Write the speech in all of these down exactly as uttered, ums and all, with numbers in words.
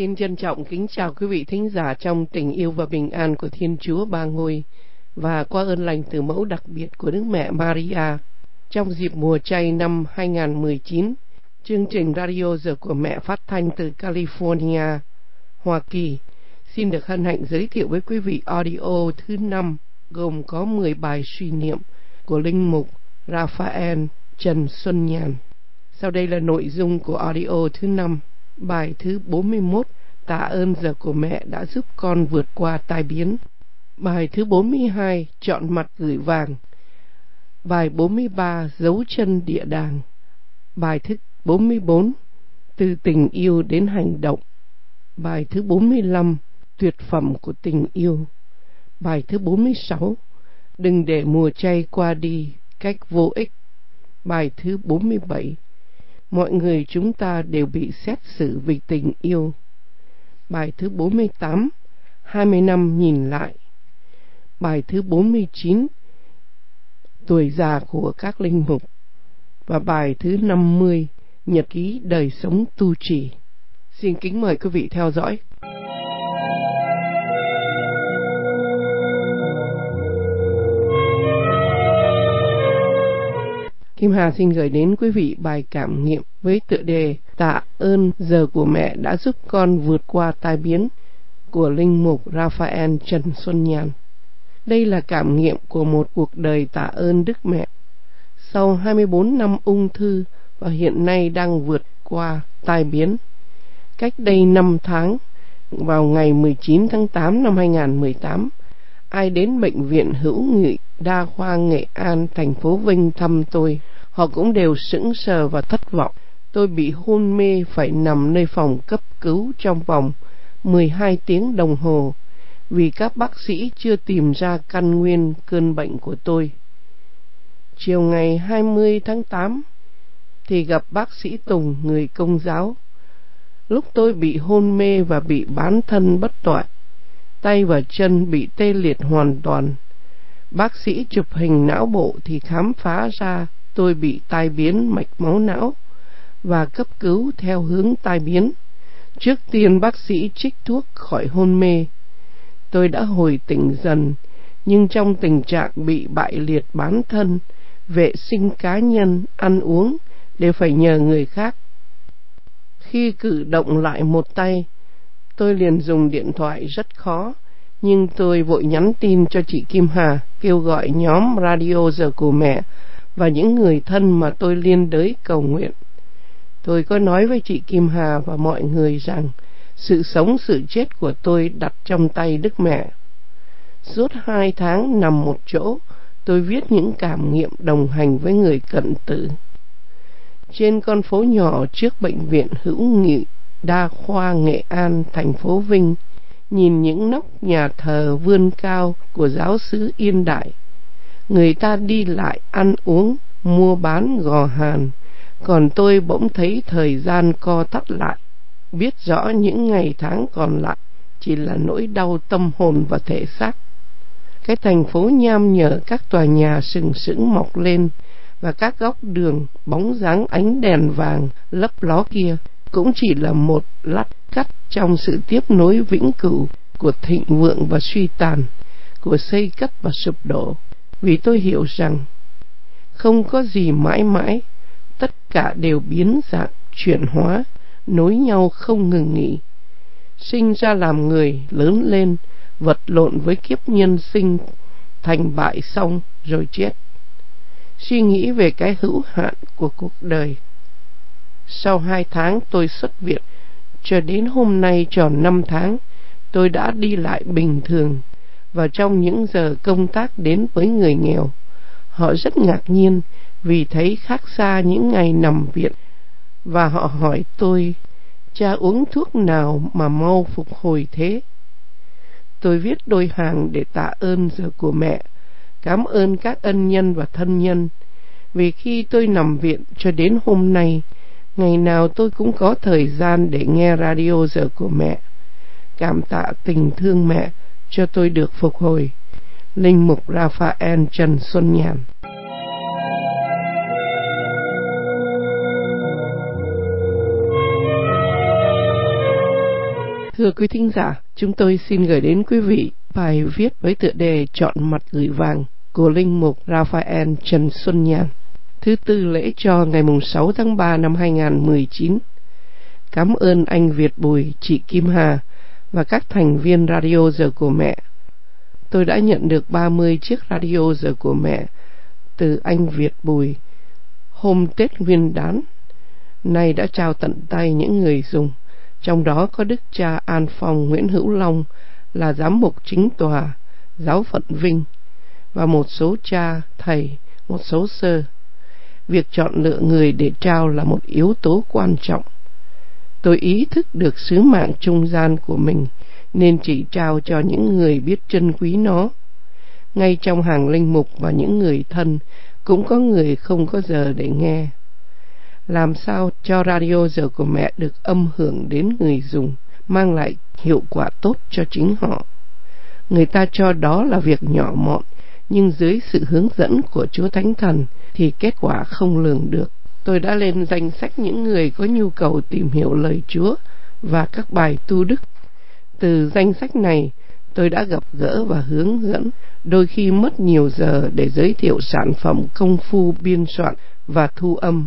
Xin trân trọng kính chào quý vị thính giả trong tình yêu và bình an của Thiên Chúa Ba Ngôi và qua ơn lành từ mẫu đặc biệt của Đức Mẹ Maria. Trong dịp mùa chay năm hai nghìn không trăm mười chín, chương trình Radio Giờ của Mẹ phát thanh từ California, Hoa Kỳ, xin được hân hạnh giới thiệu với quý vị audio thứ năm, gồm có mười bài suy niệm của Linh mục Raphael Trần Xuân Nhàn. Sau đây là nội dung của audio thứ năm. Bài thứ bốn mươi mốt, tạ ơn giờ của mẹ đã giúp con vượt qua tai biến. Bài thứ bốn mươi hai, chọn mặt gửi vàng. Bài bốn mươi ba, dấu chân địa đàng. Bài thứ bốn mươi bốn, từ tình yêu đến hành động. Bài thứ bốn mươi lăm, tuyệt phẩm của tình yêu. Bài thứ bốn mươi sáu, đừng để mùa chay qua đi cách vô ích. Bài thứ bốn mươi bảy, mọi người chúng ta đều bị xét xử vì tình yêu. Bài thứ bốn mươi tám, hai mươi năm nhìn lại. Bài thứ bốn mươi chín, tuổi già của các linh mục. Và bài thứ năm mươi, nhật ký đời sống tu trì. Xin kính mời quý vị theo dõi. Kim Hà xin gửi đến quý vị bài cảm nghiệm với tựa đề Tạ ơn giờ của mẹ đã giúp con vượt qua tai biến của Linh mục Raphael Trần Xuân Nhàn. Đây là cảm nghiệm của một cuộc đời tạ ơn Đức Mẹ. Sau hai mươi bốn năm ung thư và hiện nay đang vượt qua tai biến. Cách đây năm tháng, vào ngày mười chín tháng tám năm hai nghìn không trăm mười tám, ai đến bệnh viện Hữu Nghị Đa khoa Nghệ An, thành phố Vinh thăm tôi, họ cũng đều sững sờ và thất vọng. Tôi bị hôn mê phải nằm nơi phòng cấp cứu trong vòng mười hai tiếng đồng hồ vì các bác sĩ chưa tìm ra căn nguyên cơn bệnh của tôi. Chiều ngày hai mươi tháng tám thì gặp bác sĩ Tùng, người Công giáo. Lúc tôi bị hôn mê và bị bán thân bất toại, tay và chân bị tê liệt hoàn toàn, bác sĩ chụp hình não bộ thì khám phá ra tôi bị tai biến mạch máu não và cấp cứu theo hướng tai biến. Trước tiên bác sĩ trích thuốc khỏi hôn mê. Tôi đã hồi tỉnh dần, nhưng trong tình trạng bị bại liệt bán thân, vệ sinh cá nhân, ăn uống đều phải nhờ người khác. Khi cử động lại một tay, tôi liền dùng điện thoại rất khó, nhưng tôi vội nhắn tin cho chị Kim Hà, kêu gọi nhóm Radio Giờ của Mẹ và những người thân mà tôi liên đới cầu nguyện. Tôi có nói với chị Kim Hà và mọi người rằng sự sống sự chết của tôi đặt trong tay Đức Mẹ. Suốt hai tháng nằm một chỗ, tôi viết những cảm nghiệm đồng hành với người cận tử. Trên con phố nhỏ trước bệnh viện Hữu Nghị Đa khoa Nghệ An, thành phố Vinh, nhìn những nóc nhà thờ vươn cao của giáo xứ Yên Đại. Người ta đi lại ăn uống, mua bán gò hàn, còn tôi bỗng thấy thời gian co thắt lại, biết rõ những ngày tháng còn lại chỉ là nỗi đau tâm hồn và thể xác. Cái thành phố nham nhở các tòa nhà sừng sững mọc lên và các góc đường bóng dáng ánh đèn vàng lấp ló kia cũng chỉ là một lát cắt trong sự tiếp nối vĩnh cửu của thịnh vượng và suy tàn, của xây cất và sụp đổ. Vì tôi hiểu rằng không có gì mãi mãi, tất cả đều biến dạng, chuyển hóa, nối nhau không ngừng nghỉ. Sinh ra làm người, lớn lên, vật lộn với kiếp nhân sinh, thành bại xong rồi chết. Suy nghĩ về cái hữu hạn của cuộc đời. Sau hai tháng tôi xuất viện, cho đến hôm nay tròn năm tháng, tôi đã đi lại bình thường. Và trong những giờ công tác đến với người nghèo, họ rất ngạc nhiên vì thấy khác xa những ngày nằm viện. Và họ hỏi tôi, cha uống thuốc nào mà mau phục hồi thế? Tôi viết đôi hàng để tạ ơn giờ của mẹ, cảm ơn các ân nhân và thân nhân. Vì khi tôi nằm viện cho đến hôm nay, ngày nào tôi cũng có thời gian để nghe radio giờ của mẹ. Cảm tạ tình thương mẹ cho tôi được phục hồi. Linh mục Raphael Trần Xuân Nhàn. Thưa quý thính giả, chúng tôi xin gửi đến quý vị bài viết với tựa đề Chọn mặt gửi vàng của Linh mục Raphael Trần Xuân Nhàn, thứ tư lễ cho ngày sáu tháng ba năm hai nghìn không trăm mười chín. Cảm ơn anh Việt Bùi, chị Kim Hà và các thành viên Radio Giờ của Mẹ. Tôi đã nhận được ba mươi chiếc Radio Giờ của Mẹ từ anh Việt Bùi hôm Tết Nguyên Đán. Nay đã trao tận tay những người dùng, trong đó có Đức cha An Phong Nguyễn Hữu Long là giám mục chính tòa giáo phận Vinh và một số cha, thầy, một số sơ. Việc chọn lựa người để trao là một yếu tố quan trọng. Tôi ý thức được sứ mạng trung gian của mình nên chỉ trao cho những người biết trân quý nó. Ngay trong hàng linh mục và những người thân cũng có người không có giờ để nghe. Làm sao cho Radio Giờ của Mẹ được âm hưởng đến người dùng, mang lại hiệu quả tốt cho chính họ? Người ta cho đó là việc nhỏ mọn, nhưng dưới sự hướng dẫn của Chúa Thánh Thần thì kết quả không lường được. Tôi đã lên danh sách những người có nhu cầu tìm hiểu lời Chúa và các bài tu đức. Từ danh sách này, tôi đã gặp gỡ và hướng dẫn, đôi khi mất nhiều giờ để giới thiệu sản phẩm công phu biên soạn và thu âm.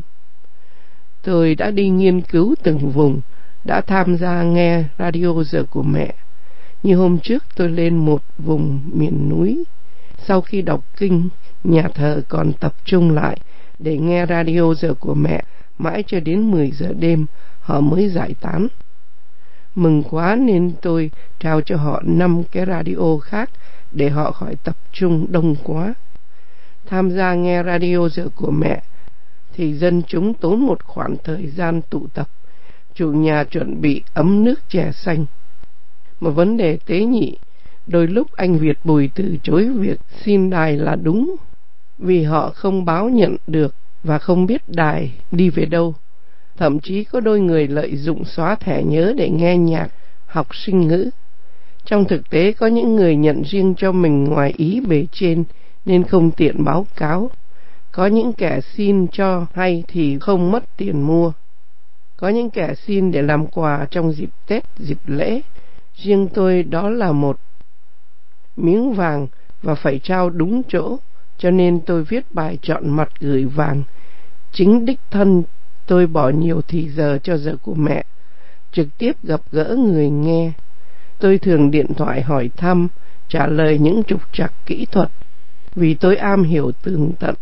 Tôi đã đi nghiên cứu từng vùng, đã tham gia nghe Radio Giờ của Mẹ. Như hôm trước tôi lên một vùng miền núi. Sau khi đọc kinh, nhà thờ còn tập trung lại để nghe Radio Giờ của Mẹ mãi cho đến mười giờ đêm, họ mới giải tán. Mừng quá nên tôi trao cho họ năm cái radio khác để họ khỏi tập trung đông quá. Tham gia nghe Radio Giờ của Mẹ thì dân chúng tốn một khoảng thời gian tụ tập. Chủ nhà chuẩn bị ấm nước chè xanh. Một vấn đề tế nhị, đôi lúc anh Việt Bùi từ chối việc xin đài là đúng, vì họ không báo nhận được và không biết đài đi về đâu. Thậm chí có đôi người lợi dụng xóa thẻ nhớ để nghe nhạc, học sinh ngữ. Trong thực tế có những người nhận riêng cho mình ngoài ý bề trên nên không tiện báo cáo. Có những kẻ xin cho hay thì không mất tiền mua. Có những kẻ xin để làm quà trong dịp Tết, dịp lễ. Riêng tôi đó là một miếng vàng và phải trao đúng chỗ, cho nên tôi viết bài chọn mặt gửi vàng. Chính đích thân tôi bỏ nhiều thì giờ cho Giờ của Mẹ, trực tiếp gặp gỡ người nghe. Tôi thường điện thoại hỏi thăm, trả lời những trục trặc kỹ thuật, vì tôi am hiểu tường tận.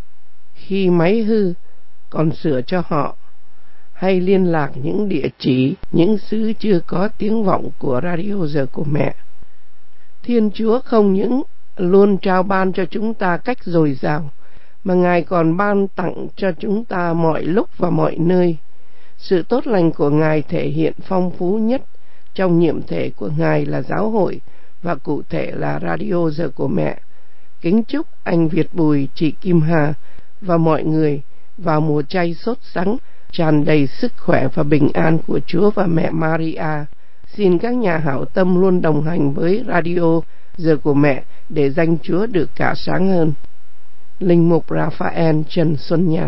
Khi máy hư, còn sửa cho họ, hay liên lạc những địa chỉ, những xứ chưa có tiếng vọng của Radio Giờ của Mẹ. Thiên Chúa không những luôn trao ban cho chúng ta cách dồi dào, mà Ngài còn ban tặng cho chúng ta mọi lúc và mọi nơi. Sự tốt lành của Ngài thể hiện phong phú nhất trong nhiệm thể của Ngài là giáo hội và cụ thể là Radio Giờ của Mẹ. Kính chúc anh Việt Bùi, chị Kim Hà và mọi người vào mùa chay sốt sắng tràn đầy sức khỏe và bình an của Chúa và Mẹ Maria. Xin các nhà hảo tâm luôn đồng hành với Radio Giờ của Mẹ để danh Chúa được cả sáng hơn. Linh mục Raphael Trần Xuân Nhàn.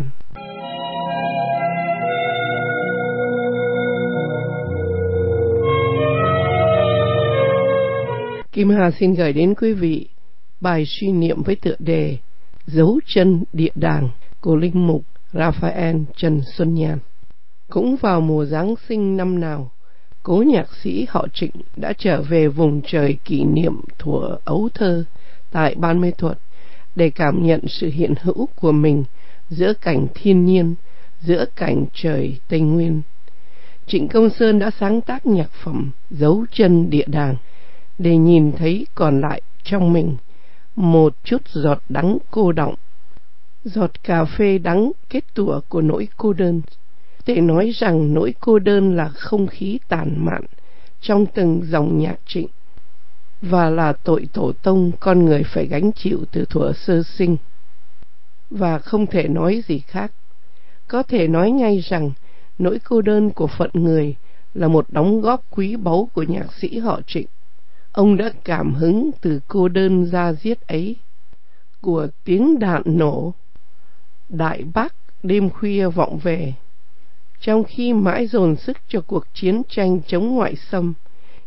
Kim Hà xin gửi đến quý vị bài suy niệm với tựa đề Dấu chân địa đàng của Linh mục Raphael Trần Xuân Nhàn. Cũng vào mùa Giáng sinh năm nào, cố nhạc sĩ họ Trịnh đã trở về vùng trời kỷ niệm thuở ấu thơ tại Ban Mê Thuột để cảm nhận sự hiện hữu của mình giữa cảnh thiên nhiên, giữa cảnh trời Tây Nguyên. Trịnh Công Sơn đã sáng tác nhạc phẩm Dấu chân địa đàng để nhìn thấy còn lại trong mình một chút giọt đắng cô đọng, giọt cà phê đắng kết tủa của nỗi cô đơn. Để nói rằng nỗi cô đơn là không khí tàn mạn trong từng dòng nhạc Trịnh và là tội tổ tông con người phải gánh chịu từ thuở sơ sinh. Và không thể nói gì khác. Có thể nói ngay rằng nỗi cô đơn của phận người là một đóng góp quý báu của nhạc sĩ họ Trịnh. Ông đã cảm hứng từ cô đơn da diết ấy, của tiếng đạn nổ, Đại Bác đêm khuya vọng về. Trong khi mãi dồn sức cho cuộc chiến tranh chống ngoại xâm,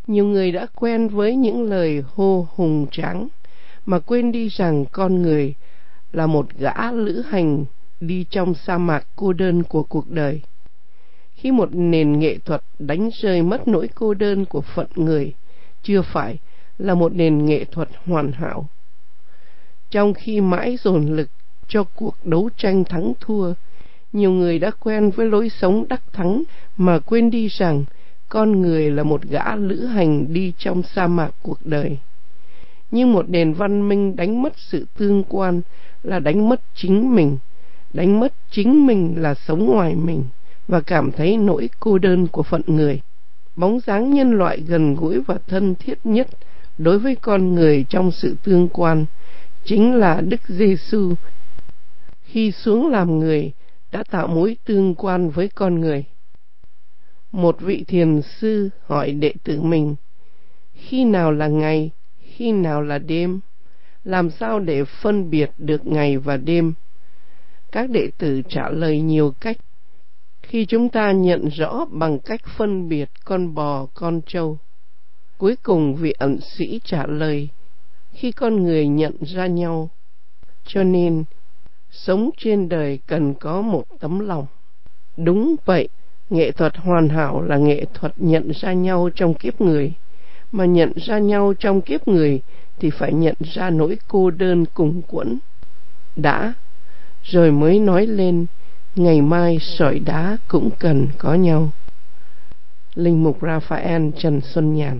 Nhiều người đã quen với những lời hô hùng tráng mà quên đi rằng con người là một gã lữ hành đi trong sa mạc cô đơn của cuộc đời. Khi một nền nghệ thuật đánh rơi mất nỗi cô đơn của phận người, chưa phải là một nền nghệ thuật hoàn hảo. Trong khi mãi dồn lực cho cuộc đấu tranh thắng thua, nhiều người đã quen với lối sống đắc thắng mà quên đi rằng con người là một gã lữ hành đi trong sa mạc cuộc đời. Nhưng một nền văn minh đánh mất sự tương quan là đánh mất chính mình, đánh mất chính mình là sống ngoài mình và cảm thấy nỗi cô đơn của phận người. Bóng dáng nhân loại gần gũi và thân thiết nhất đối với con người trong sự tương quan chính là Đức Giêsu. Khi xuống làm người, đã tạo mối tương quan với con người. Một vị thiền sư hỏi đệ tử mình, khi nào là ngày, khi nào là đêm, làm sao để phân biệt được ngày và đêm? Các đệ tử trả lời nhiều cách. Khi chúng ta nhận rõ bằng cách phân biệt con bò, con trâu. Cuối cùng vị ẩn sĩ trả lời, khi con người nhận ra nhau. Cho nên, sống trên đời cần có một tấm lòng. Đúng vậy, nghệ thuật hoàn hảo là nghệ thuật nhận ra nhau trong kiếp người. Mà nhận ra nhau trong kiếp người thì phải nhận ra nỗi cô đơn cùng quẫn. Đã, rồi mới nói lên, ngày mai sỏi đá cũng cần có nhau. Linh mục Raphael Trần Xuân Nhàn.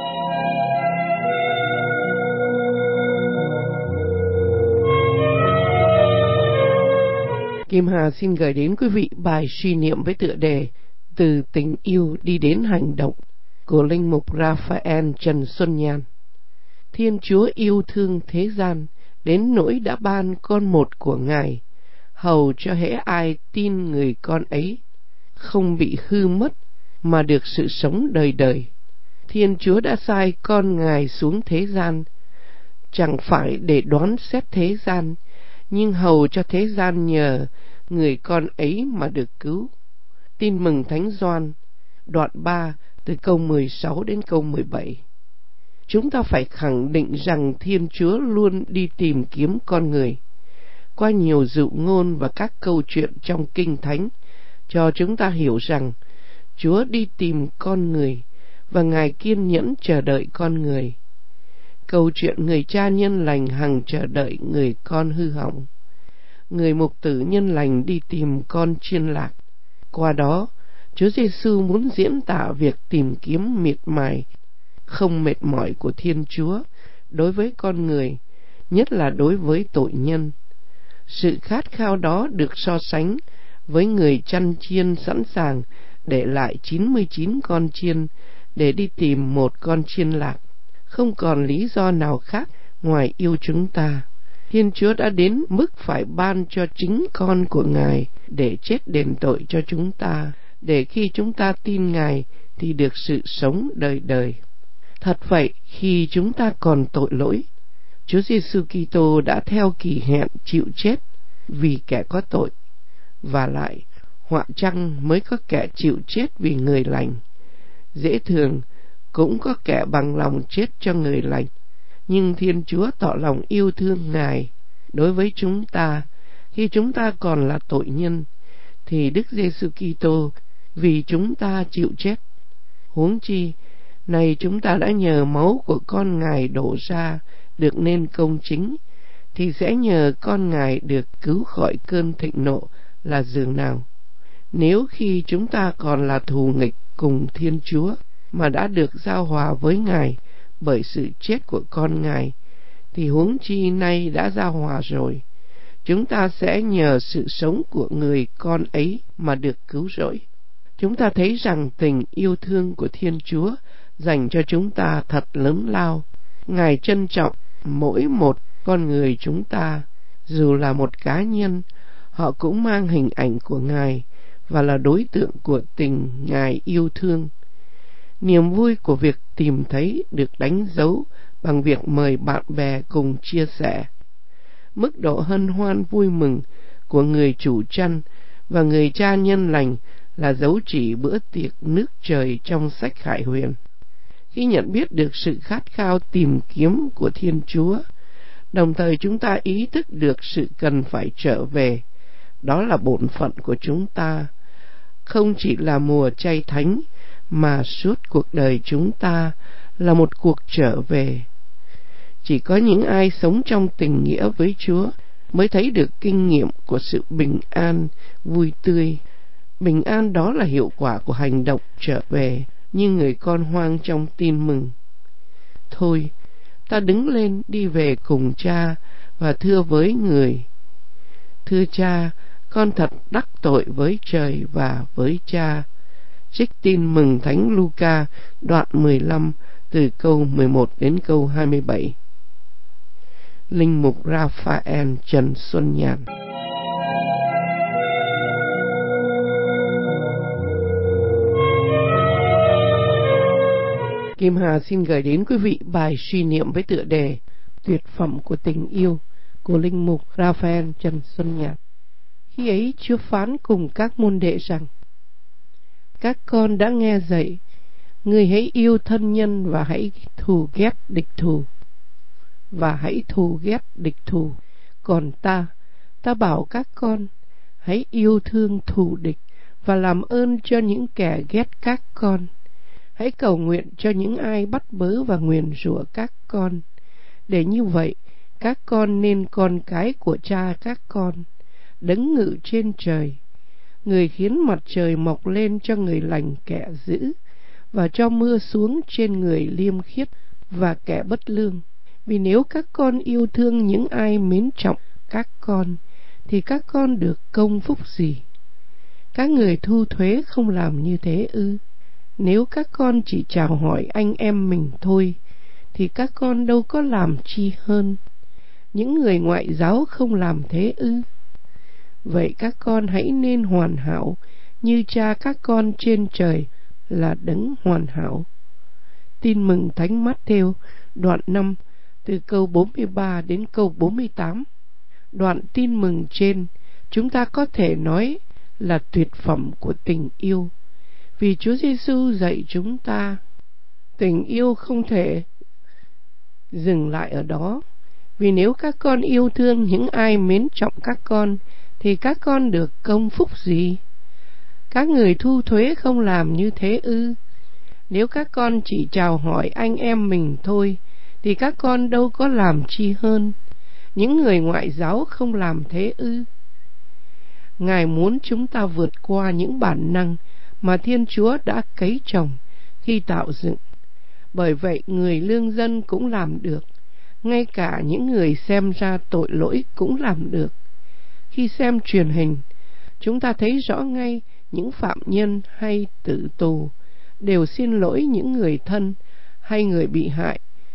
Kim Hà xin gửi đến quý vị bài suy niệm với tựa đề Từ tình yêu đi đến hành động của Linh mục Raphael Trần Xuân Nhàn. Thiên Chúa yêu thương thế gian đến nỗi đã ban con một của Ngài, hầu cho hễ ai tin người con ấy không bị hư mất mà được sự sống đời đời. Thiên Chúa đã sai con Ngài xuống thế gian, chẳng phải để đoán xét thế gian, nhưng hầu cho thế gian nhờ người con ấy mà được cứu. Tin mừng Thánh Gioan, đoạn ba, từ câu mười sáu đến câu mười bảy. Chúng ta phải khẳng định rằng Thiên Chúa luôn đi tìm kiếm con người. Qua nhiều dụ ngôn và các câu chuyện trong Kinh Thánh, cho chúng ta hiểu rằng Chúa đi tìm con người và Ngài kiên nhẫn chờ đợi con người. Câu chuyện người cha nhân lành hằng chờ đợi người con hư hỏng. Người mục tử nhân lành đi tìm con chiên lạc. Qua đó, Chúa Giêsu muốn diễn tả việc tìm kiếm miệt mài, không mệt mỏi của Thiên Chúa đối với con người, nhất là đối với tội nhân. Sự khát khao đó được so sánh với người chăn chiên sẵn sàng để lại chín mươi chín con chiên để đi tìm một con chiên lạc. Không còn lý do nào khác ngoài yêu chúng ta. Thiên Chúa đã đến mức phải ban cho chính con của Ngài để chết đền tội cho chúng ta, để khi chúng ta tin Ngài thì được sự sống đời đời. Thật vậy, khi chúng ta còn tội lỗi, Chúa Giêsu Kitô đã theo kỳ hẹn chịu chết vì kẻ có tội. Và lại, họa chăng mới có kẻ chịu chết vì người lành. Dễ thường, cũng có kẻ bằng lòng chết cho người lành. Nhưng Thiên Chúa tỏ lòng yêu thương Ngài đối với chúng ta khi chúng ta còn là tội nhân, thì Đức Giêsu Kitô vì chúng ta chịu chết. Huống chi, này chúng ta đã nhờ máu của con Ngài đổ ra được nên công chính, thì sẽ nhờ con Ngài được cứu khỏi cơn thịnh nộ là dường nào. Nếu khi chúng ta còn là thù nghịch cùng Thiên Chúa mà đã được giao hòa với Ngài bởi sự chết của con Ngài, thì huống chi nay đã giao hòa rồi, chúng ta sẽ nhờ sự sống của người con ấy mà được cứu rỗi. Chúng ta thấy rằng tình yêu thương của Thiên Chúa dành cho chúng ta thật lớn lao. Ngài trân trọng mỗi một con người chúng ta, dù là một cá nhân, họ cũng mang hình ảnh của Ngài và là đối tượng của tình Ngài yêu thương. Niềm vui của việc tìm thấy được đánh dấu bằng việc mời bạn bè cùng chia sẻ. Mức độ hân hoan vui mừng của người chủ chăn và người cha nhân lành là dấu chỉ bữa tiệc nước trời trong sách Khải Huyền. Khi nhận biết được sự khát khao tìm kiếm của Thiên Chúa, đồng thời chúng ta ý thức được sự cần phải trở về, đó là bổn phận của chúng ta, không chỉ là mùa chay thánh, mà suốt cuộc đời chúng ta là một cuộc trở về. Chỉ có những ai sống trong tình nghĩa với Chúa mới thấy được kinh nghiệm của sự bình an, vui tươi. Bình an đó là hiệu quả của hành động trở về như người con hoang trong tin mừng. Thôi, ta đứng lên đi về cùng Cha và thưa với người: Thưa Cha, con thật đắc tội với trời và với Cha. Trích tin mừng Thánh Luca, đoạn mười lăm, từ câu mười một đến câu hai mươi bảy. Linh mục Raphael Trần Xuân Nhàn. Kim Hà xin gửi đến quý vị bài suy niệm với tựa đề Tuyệt phẩm của tình yêu của Linh mục Raphael Trần Xuân Nhàn. Khi ấy Chúa phán cùng các môn đệ rằng: Các con đã nghe dạy, người hãy yêu thân nhân và hãy thù ghét địch thù. Và hãy thù ghét địch thù. Còn ta, ta bảo các con, hãy yêu thương thù địch và làm ơn cho những kẻ ghét các con. Hãy cầu nguyện cho những ai bắt bớ và nguyền rủa các con. Để như vậy, các con nên con cái của Cha các con, đấng ngự trên trời. Người khiến mặt trời mọc lên cho người lành kẻ dữ, và cho mưa xuống trên người liêm khiết và kẻ bất lương. Vì nếu các con yêu thương những ai mến trọng các con, thì các con được công phúc gì? Các người thu thuế không làm như thế ư? Nếu các con chỉ chào hỏi anh em mình thôi, thì các con đâu có làm chi hơn? Những người ngoại giáo không làm thế ư? Vậy các con hãy nên hoàn hảo, như Cha các con trên trời là đấng hoàn hảo. Tin mừng Thánh Mát-thêu, đoạn năm, từ câu bốn mươi ba đến câu bốn mươi tám. Đoạn tin mừng trên, chúng ta có thể nói là tuyệt phẩm của tình yêu, vì Chúa Giêsu dạy chúng ta tình yêu không thể dừng lại ở đó. Vì nếu các con yêu thương những ai mến trọng các con, thì các con được công phúc gì? Các người thu thuế không làm như thế ư? Nếu các con chỉ chào hỏi anh em mình thôi, thì các con đâu có làm chi hơn? Những người ngoại giáo không làm thế ư? Ngài muốn chúng ta vượt qua những bản năng mà Thiên Chúa đã cấy trồng khi tạo dựng. Bởi vậy người lương dân cũng làm được, ngay cả những người xem ra tội lỗi cũng làm được. Khi xem truyền hình, chúng ta thấy rõ ngay những phạm nhân hay tử tù đều xin lỗi những người thân hay người bị hại.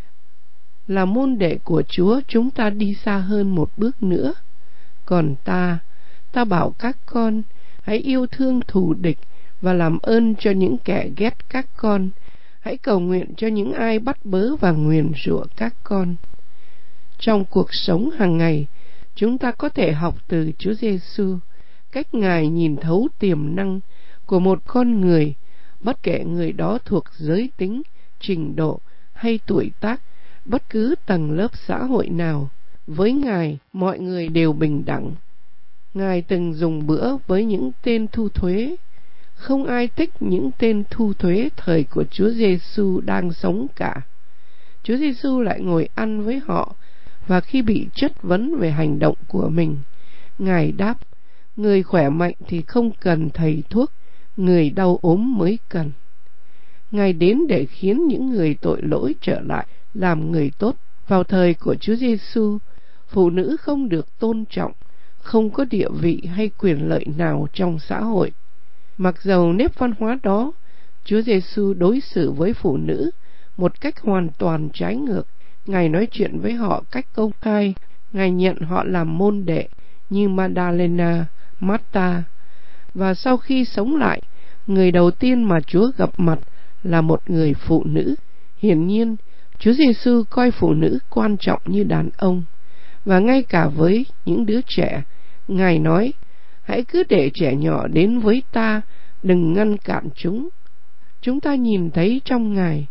Là môn đệ của Chúa, chúng ta đi xa hơn một bước nữa. Còn ta, ta bảo các con, hãy yêu thương thù địch và làm ơn cho những kẻ ghét các con. Hãy cầu nguyện cho những ai bắt bớ và nguyền rủa các con. Trong cuộc sống hàng ngày, chúng ta có thể học từ Chúa Giêsu cách Ngài nhìn thấu tiềm năng của một con người, bất kể người đó thuộc giới tính, trình độ hay tuổi tác, bất cứ tầng lớp xã hội nào. Với Ngài, mọi người đều bình đẳng. Ngài từng dùng bữa với những tên thu thuế. Không ai thích những tên thu thuế thời của Chúa Giêsu đang sống cả. Chúa Giêsu lại ngồi ăn với họ, và khi bị chất vấn về hành động của mình, Ngài đáp: người khỏe mạnh thì không cần thầy thuốc, người đau ốm mới cần. Ngài đến để khiến những người tội lỗi trở lại làm người tốt. Vào thời của Chúa Giêsu, phụ nữ không được tôn trọng, không có địa vị hay quyền lợi nào trong xã hội. Mặc dầu nếp văn hóa đó, Chúa Giêsu đối xử với phụ nữ một cách hoàn toàn trái ngược. Ngài nói chuyện với họ cách công khai. Ngài nhận họ làm môn đệ như Madalena, Marta. Và sau khi sống lại, người đầu tiên mà Chúa gặp mặt là một người phụ nữ. Hiển nhiên, Chúa Giêsu coi phụ nữ quan trọng như đàn ông. Và ngay cả với những đứa trẻ, Ngài nói: hãy cứ để trẻ nhỏ đến với ta, đừng ngăn cản chúng. Chúng ta nhìn thấy trong Ngài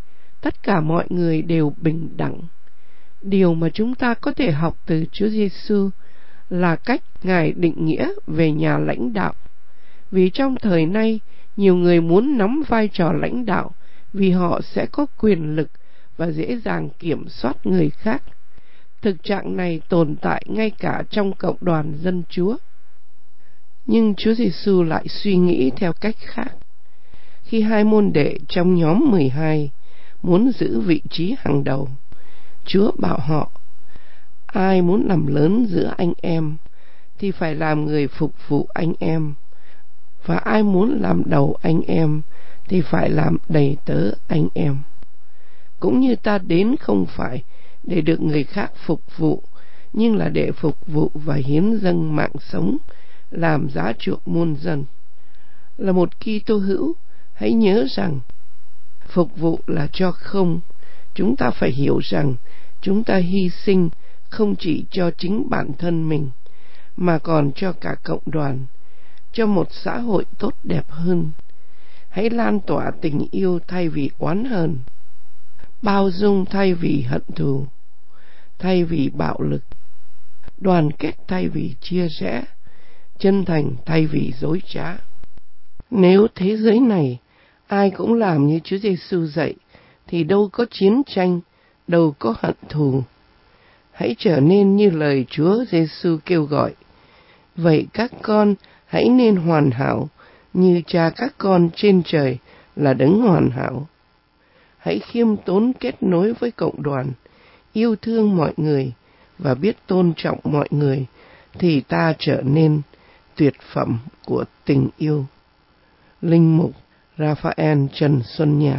Tất cả mọi người đều bình đẳng. Điều mà chúng ta có thể học từ Chúa Giêsu là cách Ngài định nghĩa về nhà lãnh đạo. Vì trong thời nay, nhiều người muốn nắm vai trò lãnh đạo vì họ sẽ có quyền lực và dễ dàng kiểm soát người khác. Thực trạng này tồn tại ngay cả trong cộng đoàn dân Chúa. Nhưng Chúa Giêsu lại suy nghĩ theo cách khác. Khi hai môn đệ trong nhóm mười hai muốn giữ vị trí hàng đầu, Chúa bảo họ: ai muốn làm lớn giữa anh em thì phải làm người phục vụ anh em, và ai muốn làm đầu anh em thì phải làm đầy tớ anh em. Cũng như ta đến không phải để được người khác phục vụ, nhưng là để phục vụ và hiến dâng mạng sống làm giá chuộc muôn dân. Là một Kitô hữu, hãy nhớ rằng phục vụ là cho không. Chúng ta phải hiểu rằng chúng ta hy sinh không chỉ cho chính bản thân mình, mà còn cho cả cộng đoàn, cho một xã hội tốt đẹp hơn. Hãy lan tỏa tình yêu thay vì oán hờn, bao dung thay vì hận thù, thay vì bạo lực, đoàn kết thay vì chia rẽ, chân thành thay vì dối trá. Nếu thế giới này ai cũng làm như Chúa Giêsu dạy thì đâu có chiến tranh, đâu có hận thù. Hãy trở nên như lời Chúa Giêsu kêu gọi. Vậy các con hãy nên hoàn hảo như Cha các con trên trời là đấng hoàn hảo. Hãy khiêm tốn kết nối với cộng đoàn, yêu thương mọi người và biết tôn trọng mọi người, thì ta trở nên tuyệt phẩm của tình yêu. Linh mục Raphael Trần Xuân Nhàn.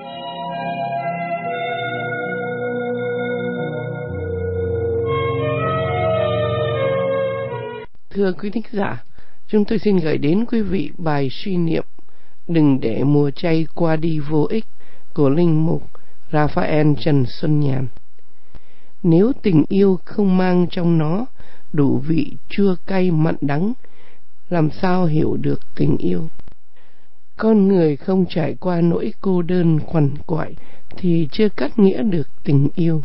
Thưa quý thính giả, chúng tôi xin gửi đến quý vị bài suy niệm Đừng để mùa chay qua đi vô ích của Linh mục Raphael Trần Xuân Nhàn. Nếu tình yêu không mang trong nó đủ vị chua cay mặn đắng, làm sao hiểu được tình yêu? Con người không trải qua nỗi cô đơn quằn quại thì chưa cắt nghĩa được tình yêu.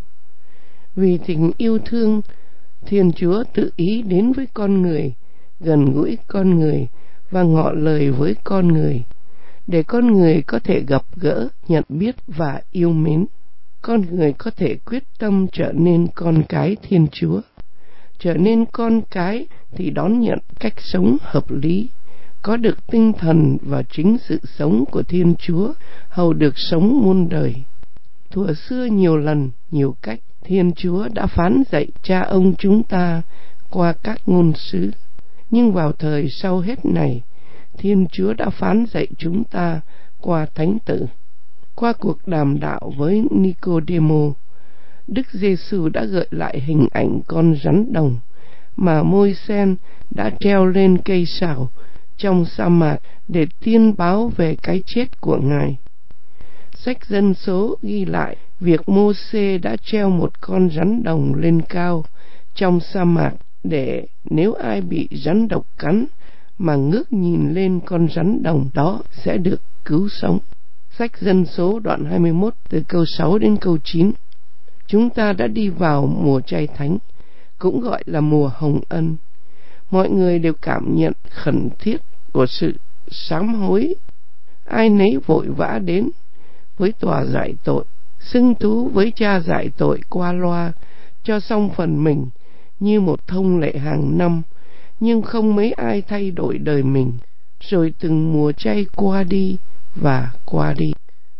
Vì tình yêu thương, Thiên Chúa tự ý đến với con người, gần gũi con người và ngỏ lời với con người, để con người có thể gặp gỡ, nhận biết và yêu mến. Con người có thể quyết tâm trở nên con cái Thiên Chúa. Trở nên con cái thì đón nhận cách sống hợp lý, có được tinh thần và chính sự sống của Thiên Chúa, hầu được sống muôn đời. Thuở xưa nhiều lần, nhiều cách, Thiên Chúa đã phán dạy cha ông chúng ta qua các ngôn sứ. Nhưng vào thời sau hết này, Thiên Chúa đã phán dạy chúng ta qua Thánh Tử. Qua cuộc đàm đạo với Nicodemo, Đức Giêsu đã gợi lại hình ảnh con rắn đồng mà Môi-se đã treo lên cây sào trong sa mạc để tiên báo về cái chết của Ngài. Sách Dân Số ghi lại việc Mô-se đã treo một con rắn đồng lên cao trong sa mạc để nếu ai bị rắn độc cắn mà ngước nhìn lên con rắn đồng đó sẽ được cứu sống. Sách Dân Số đoạn hai mươi mốt từ câu sáu đến câu chín. Chúng ta đã đi vào mùa chay thánh, cũng gọi là mùa hồng ân. Mọi người đều cảm nhận khẩn thiết của sự sám hối. Ai nấy vội vã đến với tòa giải tội, xưng thú với cha giải tội qua loa, cho xong phần mình như một thông lệ hàng năm, nhưng không mấy ai thay đổi đời mình. Rồi từng mùa chay qua đi và qua đi.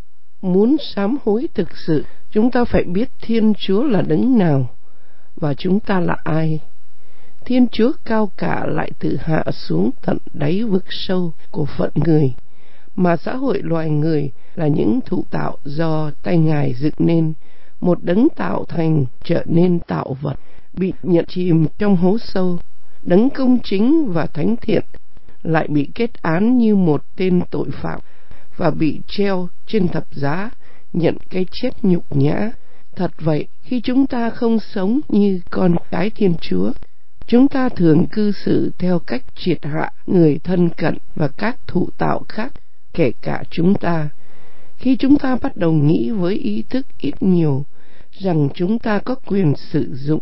Muốn sám hối thực sự, chúng ta phải biết Thiên Chúa là đấng nào và chúng ta là ai. Thiên Chúa cao cả lại tự hạ xuống tận đáy vực sâu của phận người, mà xã hội loài người là những thụ tạo do tay Ngài dựng nên, một đấng tạo thành trở nên tạo vật, bị nhận chìm trong hố sâu. Đấng công chính và thánh thiện lại bị kết án như một tên tội phạm và bị treo trên thập giá, nhận cái chết nhục nhã. Thật vậy, khi chúng ta không sống như con cái Thiên Chúa, chúng ta thường cư xử theo cách triệt hạ người thân cận và các thụ tạo khác, kể cả chúng ta. Khi chúng ta bắt đầu nghĩ với ý thức ít nhiều rằng chúng ta có quyền sử dụng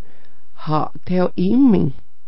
họ theo ý mình,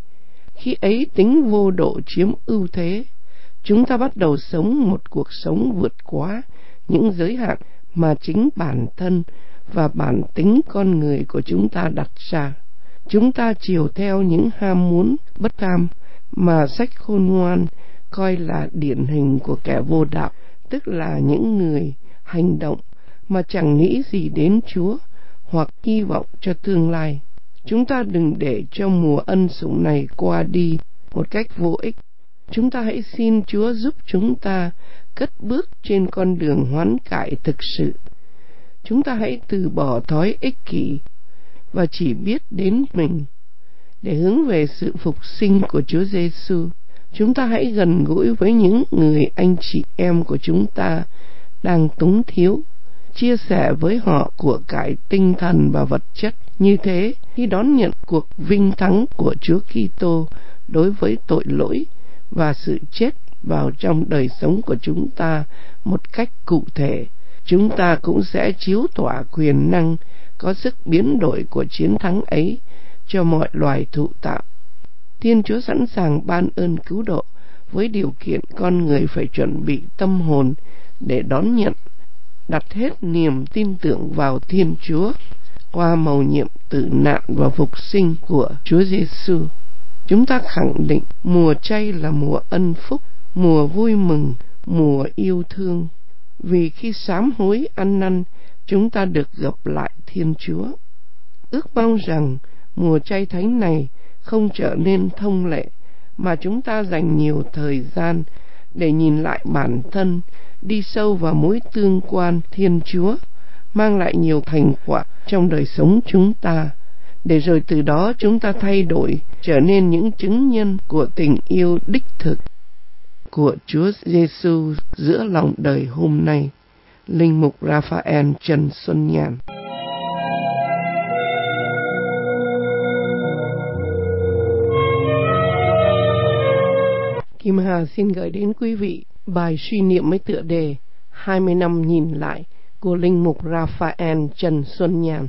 khi ấy tính vô độ chiếm ưu thế. Chúng ta bắt đầu sống một cuộc sống vượt quá những giới hạn mà chính bản thân và bản tính con người của chúng ta đặt ra. Chúng ta chiều theo những ham muốn bất cam mà sách khôn ngoan coi là điển hình của kẻ vô đạo, tức là những người hành động mà chẳng nghĩ gì đến Chúa hoặc hy vọng cho tương lai. Chúng ta đừng để cho mùa ân sủng này qua đi một cách vô ích. Chúng ta hãy xin Chúa giúp chúng ta cất bước trên con đường hoán cải thực sự. Chúng ta hãy từ bỏ thói ích kỷ và chỉ biết đến mình để hướng về sự phục sinh của Chúa Giêsu. Chúng ta hãy gần gũi với những người anh chị em của chúng ta đang túng thiếu, chia sẻ với họ của cải tinh thần và vật chất. Như thế, khi đón nhận cuộc vinh thắng của Chúa Kitô đối với tội lỗi và sự chết vào trong đời sống của chúng ta một cách cụ thể, chúng ta cũng sẽ chiếu tỏa quyền năng có sức biến đổi của chiến thắng ấy cho mọi loài thụ tạo. Thiên Chúa sẵn sàng ban ơn cứu độ với điều kiện con người phải chuẩn bị tâm hồn để đón nhận, đặt hết niềm tin tưởng vào Thiên Chúa qua mầu nhiệm tử nạn và phục sinh của Chúa Giêsu. Chúng ta khẳng định mùa chay là mùa ân phúc, mùa vui mừng, mùa yêu thương, vì khi sám hối ăn năn, chúng ta được gặp lại Thiên Chúa. Ước mong rằng mùa chay thánh này không trở nên thông lệ, mà chúng ta dành nhiều thời gian để nhìn lại bản thân, đi sâu vào mối tương quan Thiên Chúa, mang lại nhiều thành quả trong đời sống chúng ta, để rồi từ đó chúng ta thay đổi, trở nên những chứng nhân của tình yêu đích thực của Chúa Giêsu giữa lòng đời hôm nay. Linh mục Raphael Trần Xuân Nhàn. Kim Hà xin gửi đến quý vị bài suy niệm với tựa đề hai mươi năm nhìn lại của Linh mục Raphael Trần Xuân Nhàn.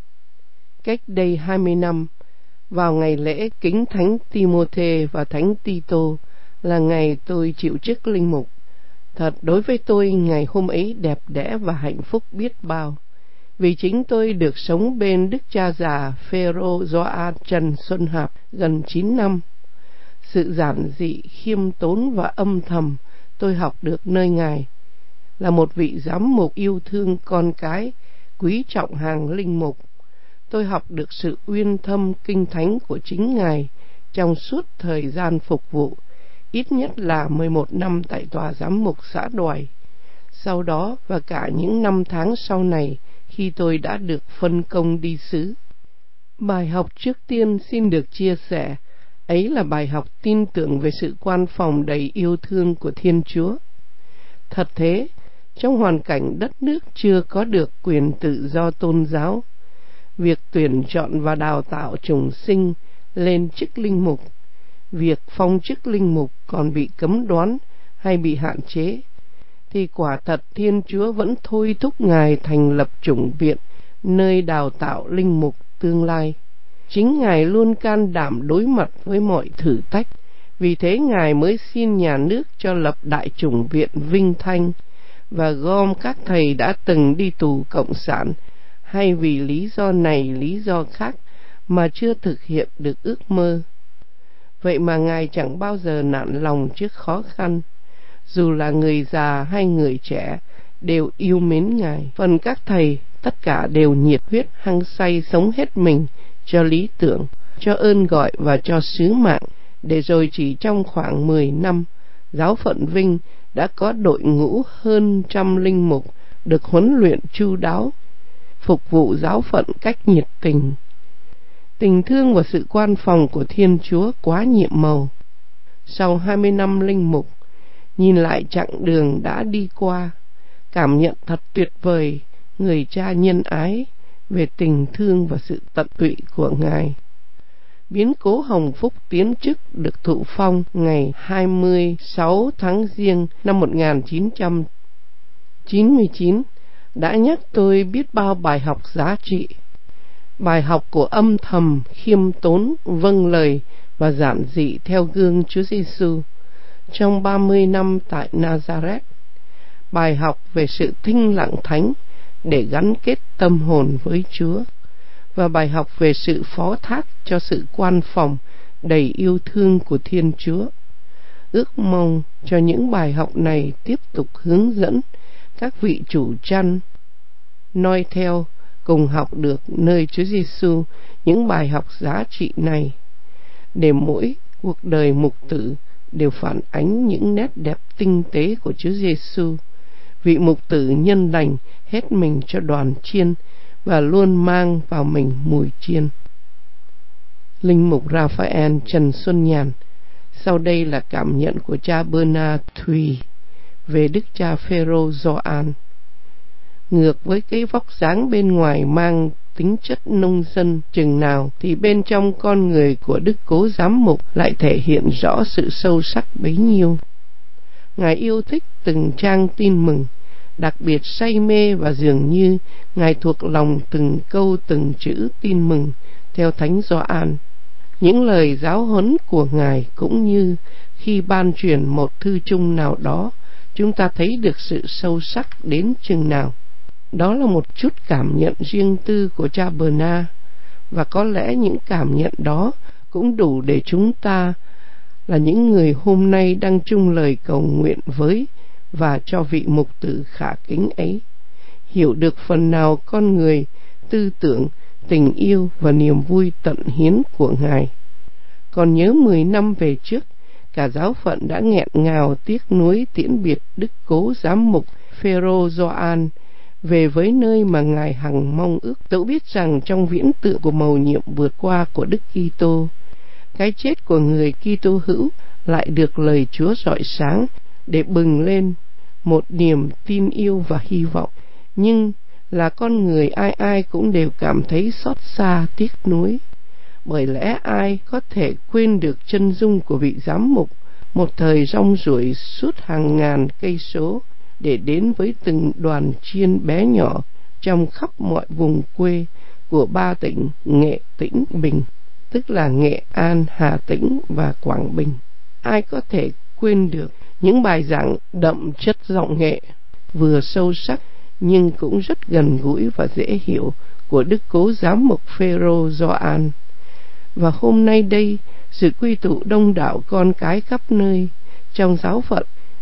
Cách đây hai mươi năm, vào ngày lễ kính Thánh Timôthê và Thánh Tito là ngày tôi chịu chức linh mục. Thật đối với tôi, ngày hôm ấy đẹp đẽ và hạnh phúc biết bao, vì chính tôi được sống bên Đức cha già Phêrô Gioan Trần Xuân Hạp gần chín năm. Sự giản dị, khiêm tốn và âm thầm tôi học được nơi Ngài, là một vị giám mục yêu thương con cái, quý trọng hàng linh mục. Tôi học được sự uyên thâm kinh thánh của chính Ngài trong suốt thời gian phục vụ, ít nhất là mười một năm tại tòa giám mục xã Đoài. Sau đó và cả những năm tháng sau này, khi tôi đã được phân công đi xứ. Bài học trước tiên xin được chia sẻ, ấy là bài học tin tưởng về sự quan phòng đầy yêu thương của Thiên Chúa. Thật thế, trong hoàn cảnh đất nước chưa có được quyền tự do tôn giáo, việc tuyển chọn và đào tạo chủng sinh lên chức linh mục, việc phong chức linh mục còn bị cấm đoán hay bị hạn chế, thì quả thật Thiên Chúa vẫn thôi thúc Ngài thành lập chủng viện nơi đào tạo linh mục tương lai. Chính Ngài luôn can đảm đối mặt với mọi thử thách, vì thế Ngài mới xin nhà nước cho lập đại chủng viện Vinh Thanh và gom các thầy đã từng đi tù cộng sản hay vì lý do này lý do khác mà chưa thực hiện được ước mơ. Vậy mà Ngài chẳng bao giờ nản lòng trước khó khăn. Dù là người già hay người trẻ đều yêu mến Ngài. Phần các thầy tất cả đều nhiệt huyết hăng say sống hết mình cho lý tưởng, cho ơn gọi và cho sứ mạng, để rồi chỉ trong khoảng mười năm, giáo phận Vinh đã có đội ngũ hơn trăm linh mục được huấn luyện chu đáo, phục vụ giáo phận cách nhiệt tình. Tình thương và sự quan phòng của Thiên Chúa quá nhiệm màu. Sau hai mươi năm linh mục, nhìn lại chặng đường đã đi qua, cảm nhận thật tuyệt vời người cha nhân ái về tình thương và sự tận tụy của Ngài. Biến cố Hồng Phúc tiến chức được thụ phong ngày hai mươi sáu tháng Giêng năm một nghìn chín trăm chín mươi chín đã nhắc tôi biết bao bài học giá trị. Bài học của âm thầm, khiêm tốn, vâng lời và giản dị theo gương Chúa Giêsu trong ba mươi năm tại Nazareth. Bài học về sự thinh lặng thánh để gắn kết tâm hồn với Chúa, và bài học về sự phó thác cho sự quan phòng đầy yêu thương của Thiên Chúa. Ước mong cho những bài học này tiếp tục hướng dẫn các vị chủ chăn noi theo, cùng học được nơi Chúa Giêsu những bài học giá trị này, để mỗi cuộc đời mục tử đều phản ánh những nét đẹp tinh tế của Chúa Giêsu, vị mục tử nhân lành hết mình cho đoàn chiên và luôn mang vào mình mùi chiên. Linh mục Raphael Trần Xuân Nhàn. Sau đây là cảm nhận của cha Bernard Thùy về Đức cha Phêrô Gioan. Ngược với cái vóc dáng bên ngoài mang tính chất nông dân chừng nào, thì bên trong con người của Đức Cố Giám mục lại thể hiện rõ sự sâu sắc bấy nhiêu. Ngài yêu thích từng trang tin mừng, đặc biệt say mê, và dường như Ngài thuộc lòng từng câu từng chữ tin mừng theo Thánh Gioan. Những lời giáo huấn của Ngài cũng như khi ban truyền một thư chung nào đó, chúng ta thấy được sự sâu sắc đến chừng nào. Đó là một chút cảm nhận riêng tư của cha Bernard, và có lẽ những cảm nhận đó cũng đủ để chúng ta là những người hôm nay đang chung lời cầu nguyện với và cho vị mục tử khả kính ấy, hiểu được phần nào con người, tư tưởng, tình yêu và niềm vui tận hiến của Ngài. Còn nhớ mười năm về trước, cả giáo phận đã nghẹn ngào tiếc nuối tiễn biệt Đức Cố Giám mục Phêrô Gioan về với nơi mà Ngài hằng mong ước. Dẫu biết rằng trong viễn tượng của mầu nhiệm vượt qua của Đức Kitô, cái chết của người Kitô hữu lại được lời Chúa rọi sáng để bừng lên một niềm tin yêu và hy vọng. Nhưng là con người ai ai cũng đều cảm thấy xót xa tiếc nuối, bởi lẽ ai có thể quên được chân dung của vị giám mục một thời rong ruổi suốt hàng ngàn cây số để đến với từng đoàn chiên bé nhỏ trong khắp mọi vùng quê của ba tỉnh Nghệ, Tĩnh, Bình, tức là Nghệ An, Hà Tĩnh và Quảng Bình. Ai có thể quên được những bài giảng đậm chất giọng nghệ, vừa sâu sắc nhưng cũng rất gần gũi và dễ hiểu của Đức Cố Giám mục Phêrô Gioan. Và hôm nay đây, sự quy tụ đông đảo con cái khắp nơi trong giáo phận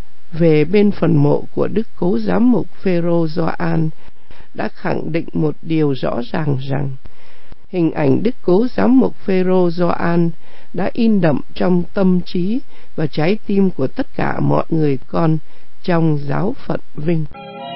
về bên phần mộ của Đức Cố Giám mục Phêrô Gioan đã khẳng định một điều rõ ràng rằng hình ảnh Đức Cố Giám mục Phêrô Gioan đã in đậm trong tâm trí và trái tim của tất cả mọi người con trong giáo phận Vinh.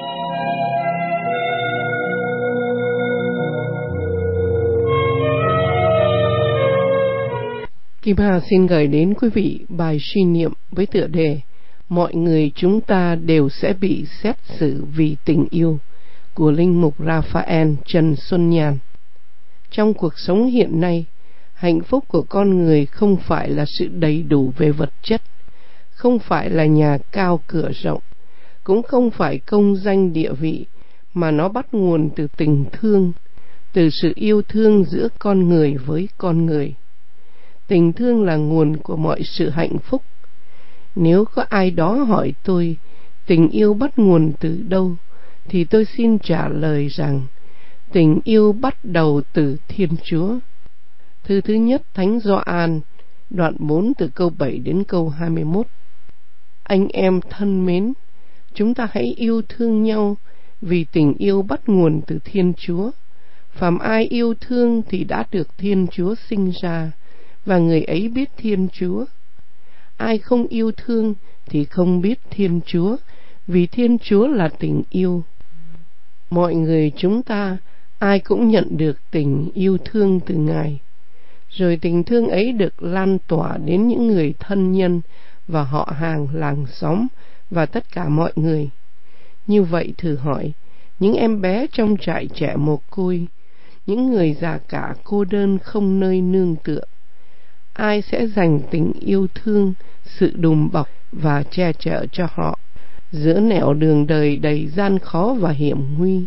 Kim Hà xin gửi đến quý vị bài suy niệm với tựa đề Mọi người chúng ta đều sẽ bị xét xử vì tình yêu, của Linh mục Raphael Trần Xuân Nhàn. Trong cuộc sống hiện nay, hạnh phúc của con người không phải là sự đầy đủ về vật chất, không phải là nhà cao cửa rộng, cũng không phải công danh địa vị, mà nó bắt nguồn từ tình thương, từ sự yêu thương giữa con người với con người. Tình thương là nguồn của mọi sự hạnh phúc. Nếu có ai đó hỏi tôi tình yêu bắt nguồn từ đâu, thì tôi xin trả lời rằng tình yêu bắt đầu từ Thiên Chúa. Thư thứ nhất Thánh Gioan, đoạn bốn từ câu bảy đến câu hai mươi mốt. Anh em thân mến, chúng ta hãy yêu thương nhau, vì tình yêu bắt nguồn từ Thiên Chúa. Phàm ai yêu thương thì đã được Thiên Chúa sinh ra, và người ấy biết Thiên Chúa. Ai không yêu thương thì không biết Thiên Chúa, vì Thiên Chúa là tình yêu. Mọi người chúng ta ai cũng nhận được tình yêu thương từ Ngài, rồi tình thương ấy được lan tỏa đến những người thân nhân và họ hàng làng xóm và tất cả mọi người. Như vậy thử hỏi, những em bé trong trại trẻ mồ côi, những người già cả cô đơn không nơi nương tựa, ai sẽ dành tình yêu thương, sự đùm bọc và che chở cho họ? giữa nẻo đường đời đầy gian khó và hiểm nguy.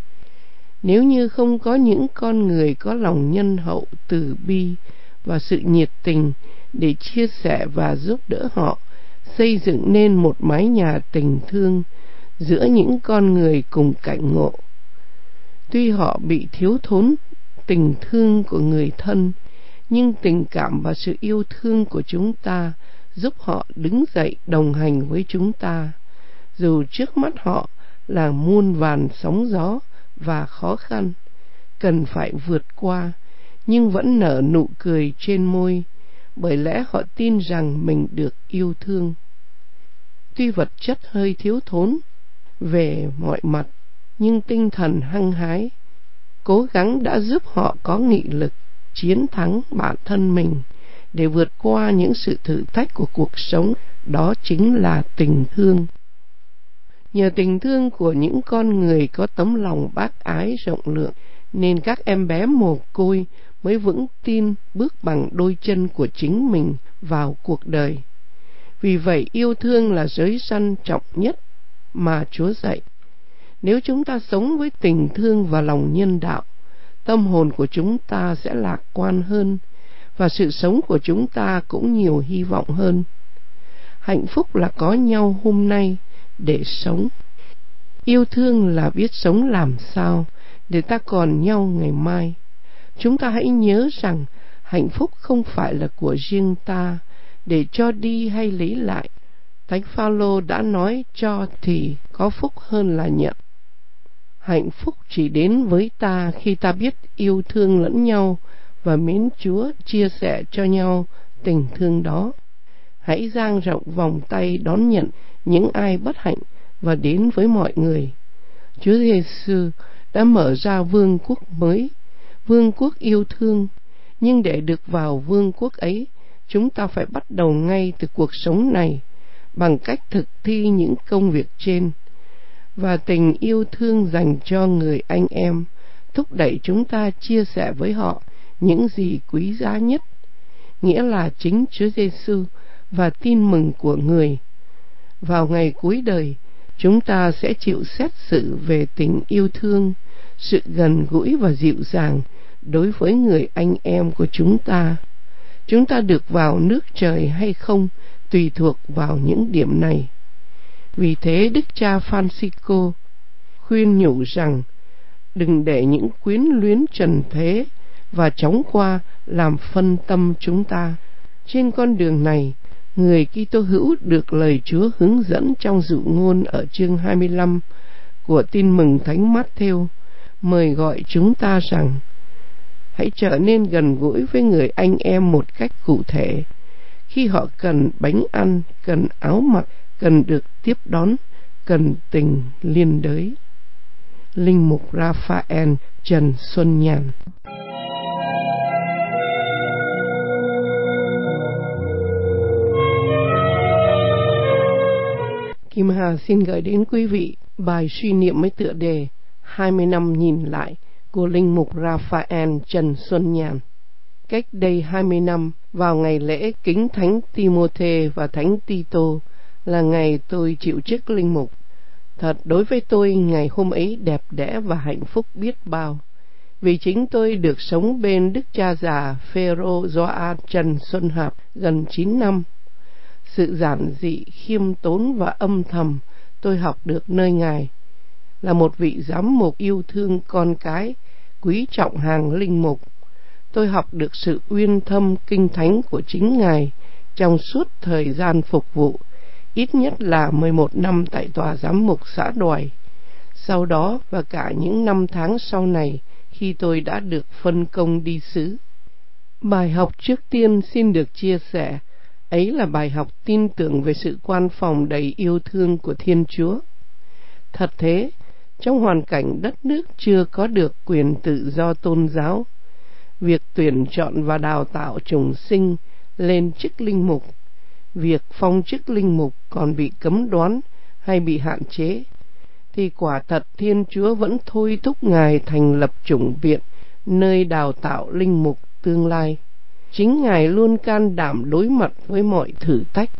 Nếu như không có những con người có lòng nhân hậu, từ bi và sự nhiệt tình để chia sẻ và giúp đỡ họ xây dựng nên một mái nhà tình thương giữa những con người cùng cảnh ngộ, tuy họ bị thiếu thốn tình thương của người thân, nhưng tình cảm và sự yêu thương của chúng ta giúp họ đứng dậy đồng hành với chúng ta, dù trước mắt họ là muôn vàn sóng gió và khó khăn cần phải vượt qua, nhưng vẫn nở nụ cười trên môi, bởi lẽ họ tin rằng mình được yêu thương. Tuy vật chất hơi thiếu thốn về mọi mặt, nhưng tinh thần hăng hái, cố gắng đã giúp họ có nghị lực chiến thắng bản thân mình để vượt qua những sự thử thách của cuộc sống. Đó chính là tình thương. Nhờ tình thương của những con người có tấm lòng bác ái rộng lượng, nên các em bé mồ côi mới vững tin bước bằng đôi chân của chính mình vào cuộc đời. Vì vậy, yêu thương là giới răn trọng nhất mà Chúa dạy. Nếu chúng ta sống với tình thương và lòng nhân đạo, tâm hồn của chúng ta sẽ lạc quan hơn, và sự sống của chúng ta cũng nhiều hy vọng hơn. Hạnh phúc là có nhau hôm nay để sống. Yêu thương là biết sống làm sao để ta còn nhau ngày mai. Chúng ta hãy nhớ rằng hạnh phúc không phải là của riêng ta để cho đi hay lấy lại. Thánh Phaolô đã nói cho thì có phúc hơn là nhận. Hạnh phúc chỉ đến với ta khi ta biết yêu thương lẫn nhau và mến Chúa chia sẻ cho nhau tình thương đó. Hãy dang rộng vòng tay đón nhận những ai bất hạnh và đến với mọi người. Chúa Giêsu đã mở ra vương quốc mới, vương quốc yêu thương, nhưng để được vào vương quốc ấy, chúng ta phải bắt đầu ngay từ cuộc sống này bằng cách thực thi những công việc trên. Và tình yêu thương dành cho người anh em thúc đẩy chúng ta chia sẻ với họ những gì quý giá nhất, nghĩa là chính Chúa Giêsu và tin mừng của người. Vào ngày cuối đời, chúng ta sẽ chịu xét xử về tình yêu thương, sự gần gũi và dịu dàng đối với người anh em của chúng ta. Chúng ta được vào nước trời hay không tùy thuộc vào những điểm này. Vì thế, Đức cha Francisco khuyên nhủ rằng đừng để những quyến luyến trần thế và chóng qua làm phân tâm chúng ta. Trên con đường này, người Kitô hữu được lời Chúa hướng dẫn trong dụ ngôn ở chương hai mươi lăm của Tin mừng Thánh Mát-thêu, mời gọi chúng ta rằng hãy trở nên gần gũi với người anh em một cách cụ thể. Khi họ cần bánh ăn, cần áo mặc, cần được tiếp đón, cần tình liên đới. Linh mục Raphael Trần Xuân Nhàn. Kim Hà xin gửi đến quý vị bài suy niệm với tựa đề hai mươi năm nhìn lại của Linh mục Raphael Trần Xuân Nhàn. Cách đây hai mươi năm, vào ngày lễ kính Thánh Timôthê và Thánh Tito là ngày tôi chịu chức linh mục. Thật, đối với tôi, ngày hôm ấy đẹp đẽ và hạnh phúc biết bao, vì chính tôi được sống bên Đức cha già Phêrô Gioan Trần Xuân Hạp gần chín năm. Sự giản dị, khiêm tốn và âm thầm tôi học được nơi Ngài là một vị giám mục yêu thương con cái, quý trọng hàng linh mục. Tôi học được sự uyên thâm kinh thánh của chính Ngài trong suốt thời gian phục vụ, ít nhất là mười một năm tại tòa giám mục xã Đoài. Sau đó và cả những năm tháng sau này khi tôi đã được phân công đi xứ. Bài học trước tiên xin được chia sẻ, ấy là bài học tin tưởng về sự quan phòng đầy yêu thương của Thiên Chúa. Thật thế, trong hoàn cảnh đất nước chưa có được quyền tự do tôn giáo, việc tuyển chọn và đào tạo chủng sinh lên chức linh mục, việc phong chức linh mục còn bị cấm đoán hay bị hạn chế, thì quả thật Thiên Chúa vẫn thôi thúc Ngài thành lập chủng viện nơi đào tạo linh mục tương lai. Chính Ngài luôn can đảm đối mặt với mọi thử thách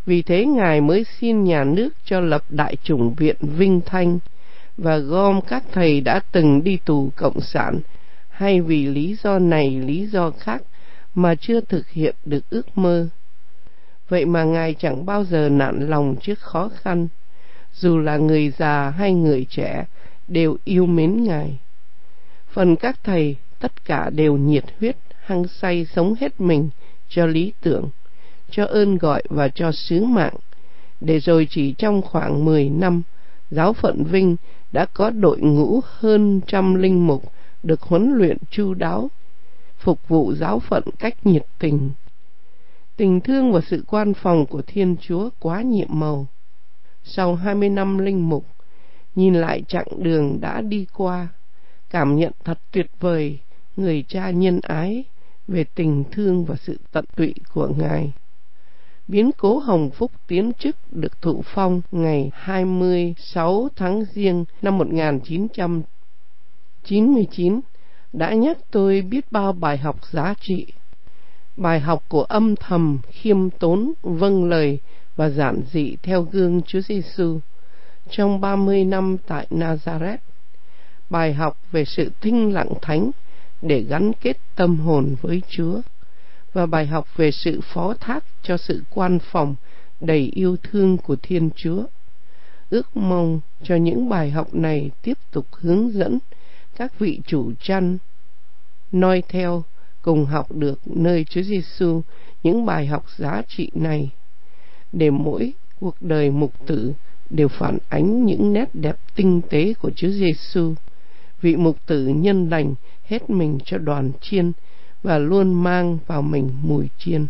Vì thế Ngài mới xin nhà nước cho lập Đại chủng viện Vinh Thanh và gom các thầy đã từng đi tù cộng sản, hay vì lý do này lý do khác mà chưa thực hiện được ước mơ. Vậy mà Ngài chẳng bao giờ nản lòng trước khó khăn, dù là người già hay người trẻ đều yêu mến Ngài. Phần các thầy tất cả đều nhiệt huyết, hăng say sống hết mình cho lý tưởng, cho ơn gọi và cho sứ mạng, để rồi chỉ trong khoảng mười năm, giáo phận Vinh đã có đội ngũ hơn trăm linh mục được huấn luyện chu đáo, phục vụ giáo phận cách nhiệt tình. Tình thương và sự quan phòng của Thiên Chúa quá nhiệm màu. Sau hai mươi năm linh mục, nhìn lại chặng đường đã đi qua, cảm nhận thật tuyệt vời người cha nhân ái về tình thương và sự tận tụy của Ngài. Biến cố Hồng Phúc tiến chức được thụ phong ngày hai mươi sáu tháng Giêng năm một nghìn chín trăm chín mươi chín đã nhắc tôi biết bao bài học giá trị. Bài học của âm thầm, khiêm tốn, vâng lời và giản dị theo gương Chúa Giêsu trong ba mươi năm tại Nazareth. Bài học về sự thinh lặng thánh để gắn kết tâm hồn với Chúa, và bài học về sự phó thác cho sự quan phòng đầy yêu thương của Thiên Chúa. Ước mong cho những bài học này tiếp tục hướng dẫn các vị chủ chăn noi theo, cùng học được nơi Chúa Giêsu những bài học giá trị này, để mỗi cuộc đời mục tử đều phản ánh những nét đẹp tinh tế của Chúa Giêsu, vị mục tử nhân lành hết mình cho đoàn chiên và luôn mang vào mình mùi chiên.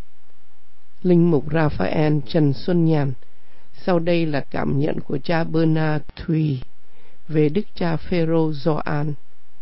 Linh mục Raphael Trần Xuân Nhàn. Sau đây là cảm nhận của cha Bernard Thùy về Đức cha Phêrô Gioan.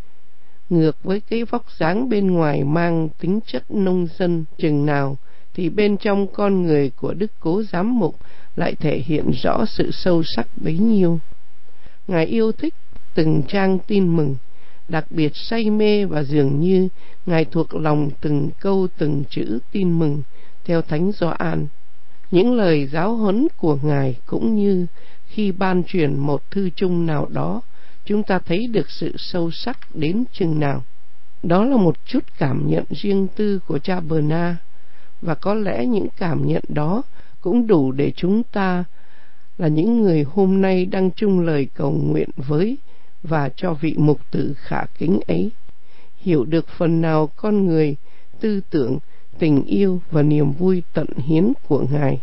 Ngược với cái vóc dáng bên ngoài mang tính chất nông dân chừng nào, thì bên trong con người của Đức Cố Giám mục lại thể hiện rõ sự sâu sắc bấy nhiêu. Ngài yêu thích từng trang tin mừng, đặc biệt say mê và dường như Ngài thuộc lòng từng câu từng chữ tin mừng theo Thánh Gioan. Những lời giáo huấn của Ngài cũng như khi ban truyền một thư chung nào đó, chúng ta thấy được sự sâu sắc đến chừng nào. Đó là một chút cảm nhận riêng tư của cha Bernard, và có lẽ những cảm nhận đó cũng đủ để chúng ta là những người hôm nay đang chung lời cầu nguyện với và cho vị mục tử khả kính ấy, hiểu được phần nào con người, tư tưởng, tình yêu và niềm vui tận hiến của Ngài.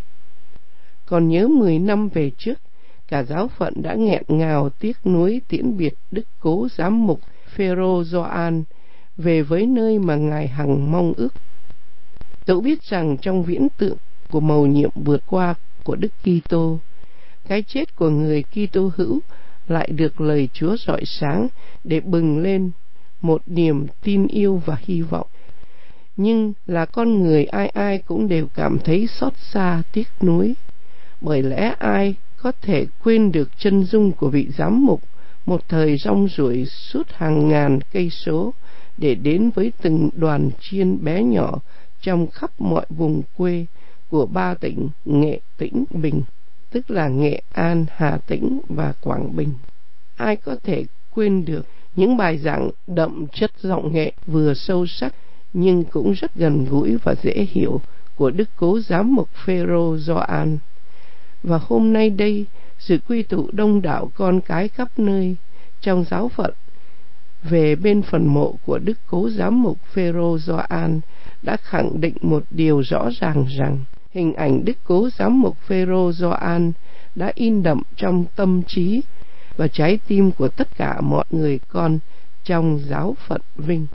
Còn nhớ mười năm về trước, cả giáo phận đã nghẹn ngào tiếc nuối tiễn biệt Đức Cố Giám mục Phêrô Gioan về với nơi mà Ngài hằng mong ước. Dẫu biết rằng trong viễn tượng của mầu nhiệm vượt qua của Đức Kitô, cái chết của người Kitô hữu lại được lời Chúa rọi sáng để bừng lên một niềm tin yêu và hy vọng. Nhưng là con người ai ai cũng đều cảm thấy xót xa tiếc nuối, bởi lẽ ai có thể quên được chân dung của vị giám mục một thời rong ruổi suốt hàng ngàn cây số để đến với từng đoàn chiên bé nhỏ trong khắp mọi vùng quê của ba tỉnh Nghệ, Tĩnh, Bình, tức là Nghệ An, Hà Tĩnh và Quảng Bình. Ai có thể quên được những bài giảng đậm chất giọng nghệ vừa sâu sắc nhưng cũng rất gần gũi và dễ hiểu của Đức Cố Giám mục Phêrô Gioan. Và hôm nay đây, sự quy tụ đông đảo con cái khắp nơi trong giáo phận về bên phần mộ của Đức Cố Giám mục Phêrô Gioan đã khẳng định một điều rõ ràng rằng hình ảnh Đức Cố Giám mục Phêrô Gioan đã in đậm trong tâm trí và trái tim của tất cả mọi người con trong giáo phận Vinh.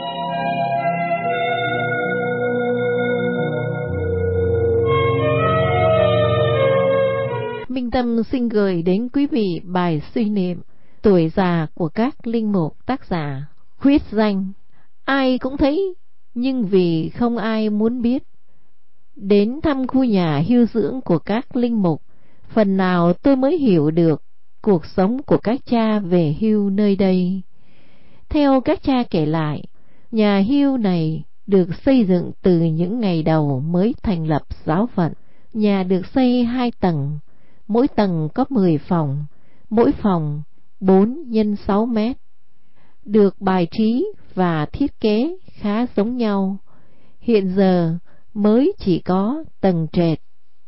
Minh Tâm xin gửi đến quý vị bài suy niệm Tuổi già của các linh mục, tác giả Khuyết Danh. Ai cũng thấy, nhưng vì không ai muốn biết. Đến thăm khu nhà hưu dưỡng của các linh mục, phần nào tôi mới hiểu được cuộc sống của các cha về hưu nơi đây. Theo các cha kể lại, nhà hưu này được xây dựng từ những ngày đầu mới thành lập giáo phận, Nhà được xây hai tầng, mỗi tầng có mười phòng, mỗi phòng bốn nhân sáu mét. Được bài trí và thiết kế khá giống nhau. Hiện giờ mới chỉ có tầng trệt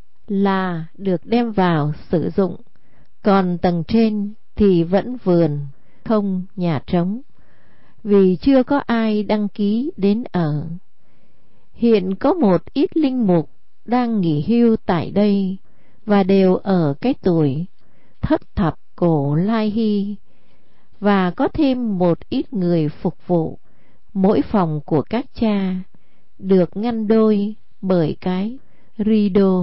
là được đem vào sử dụng, còn tầng trên thì vẫn vườn, không nhà trống, vì chưa có ai đăng ký đến ở. Hiện có một ít linh mục đang nghỉ hưu tại đây và đều ở cái tuổi thất thập cổ lai hy, và có thêm một ít người phục vụ. Mỗi phòng của các cha được ngăn đôi bởi cái rideau.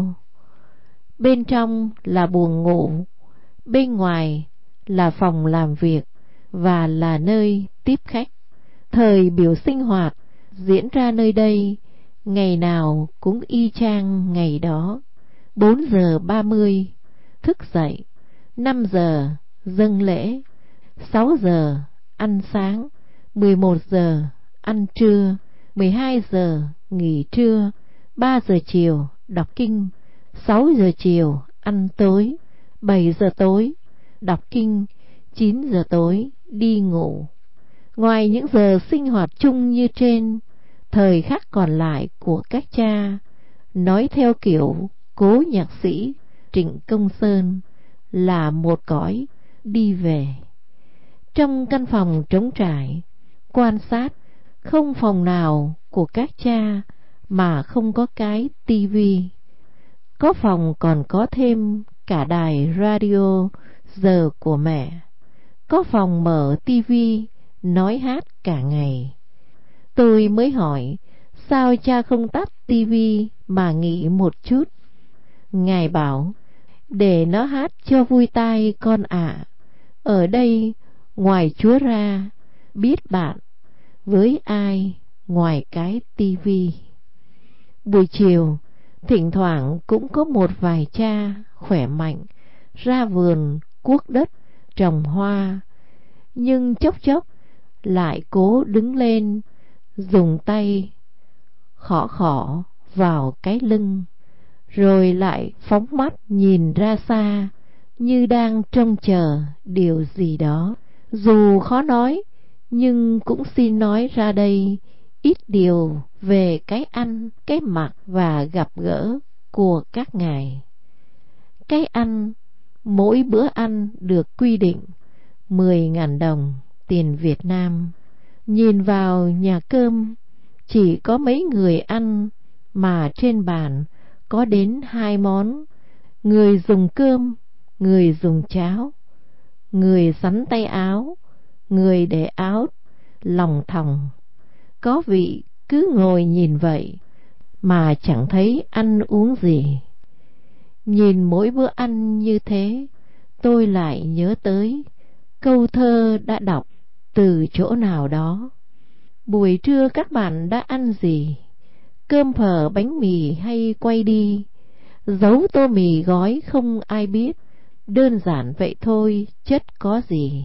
Bên trong là buồng ngủ, bên ngoài là phòng làm việc và là nơi tiếp khách. Thời biểu sinh hoạt diễn ra nơi đây ngày nào cũng y chang ngày đó. Bốn giờ ba mươi thức dậy, năm giờ dâng lễ, sáu giờ ăn sáng, mười một giờ ăn trưa, mười hai giờ nghỉ trưa, ba giờ chiều đọc kinh, sáu giờ chiều ăn tối, bảy giờ tối đọc kinh, chín giờ tối đi ngủ. Ngoài những giờ sinh hoạt chung như trên, thời khắc còn lại của các cha, nói theo kiểu cố nhạc sĩ Trịnh Công Sơn, là một cõi đi về. Trong căn phòng trống trải, quan sát, không phòng nào của các cha mà không có cái tivi. Có phòng còn có thêm cả đài radio giờ của mẹ. Có phòng mở tivi nói hát cả ngày. Tôi mới hỏi, sao cha không tắt tivi mà nghỉ một chút? Ngài bảo, để nó hát cho vui tai con ạ. Ở đây ngoài Chúa ra, biết bạn với ai ngoài cái tivi. Buổi chiều, thỉnh thoảng cũng có một vài cha khỏe mạnh ra vườn cuốc đất trồng hoa, nhưng chốc chốc lại cố đứng lên dùng tay khỏ khỏ vào cái lưng, rồi lại phóng mắt nhìn ra xa như đang trông chờ điều gì đó. Dù khó nói, nhưng cũng xin nói ra đây ít điều về cái ăn, cái mặc và gặp gỡ của các ngài. Cái ăn, mỗi bữa ăn được quy định mười ngàn đồng tiền Việt Nam. Nhìn vào nhà cơm, chỉ có mấy người ăn mà trên bàn có đến hai món. Người dùng cơm, người dùng cháo, người xắn tay áo, người để áo lòng thòng. Có vị cứ ngồi nhìn vậy mà chẳng thấy ăn uống gì. Nhìn mỗi bữa ăn như thế, tôi lại nhớ tới câu thơ đã đọc từ chỗ nào đó. Buổi trưa các bạn đã ăn gì? Cơm phở bánh mì hay quay đi? Dấu tô mì gói không ai biết, đơn giản vậy thôi, chất có gì.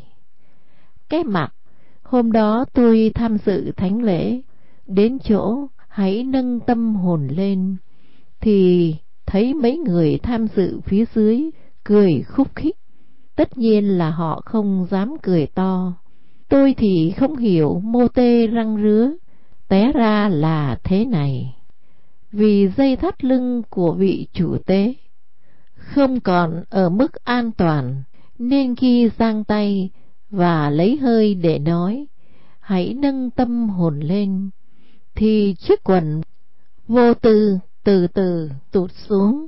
Cái mặc, hôm đó tôi tham dự thánh lễ, đến chỗ hãy nâng tâm hồn lên, thì thấy mấy người tham dự phía dưới cười khúc khích. Tất nhiên là họ không dám cười to. Tôi thì không hiểu mô tê răng rứa, té ra là thế này. Vì dây thắt lưng của vị chủ tế không còn ở mức an toàn, nên khi giang tay và lấy hơi để nói hãy nâng tâm hồn lên, thì chiếc quần vô tư từ từ tụt xuống.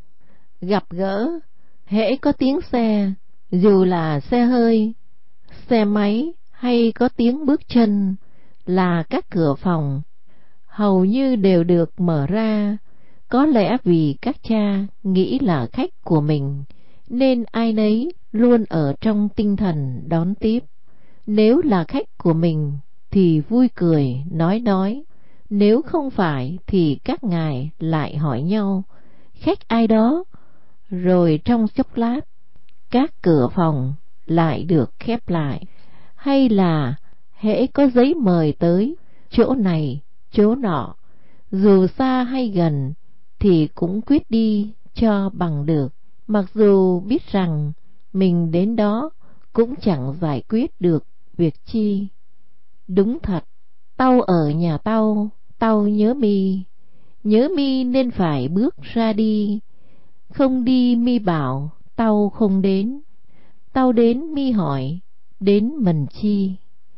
Gặp gỡ, hễ có tiếng xe, dù là xe hơi, xe máy hay có tiếng bước chân, là các cửa phòng hầu như đều được mở ra. Có lẽ vì các cha nghĩ là khách của mình, nên ai nấy luôn ở trong tinh thần đón tiếp. Nếu là khách của mình thì vui cười nói nói, nếu không phải thì các ngài lại hỏi nhau khách ai đó. Rồi trong chốc lát, các cửa phòng lại được khép lại, hay là hễ có giấy mời tới chỗ này chỗ nọ, dù xa hay gần, thì cũng quyết đi cho bằng được, mặc dù biết rằng mình đến đó cũng chẳng giải quyết được việc chi. Đúng thật, tao ở nhà tao, tao nhớ mi, nhớ mi nên phải bước ra đi. Không đi mi bảo tao không đến, tao đến mi hỏi đến mần chi.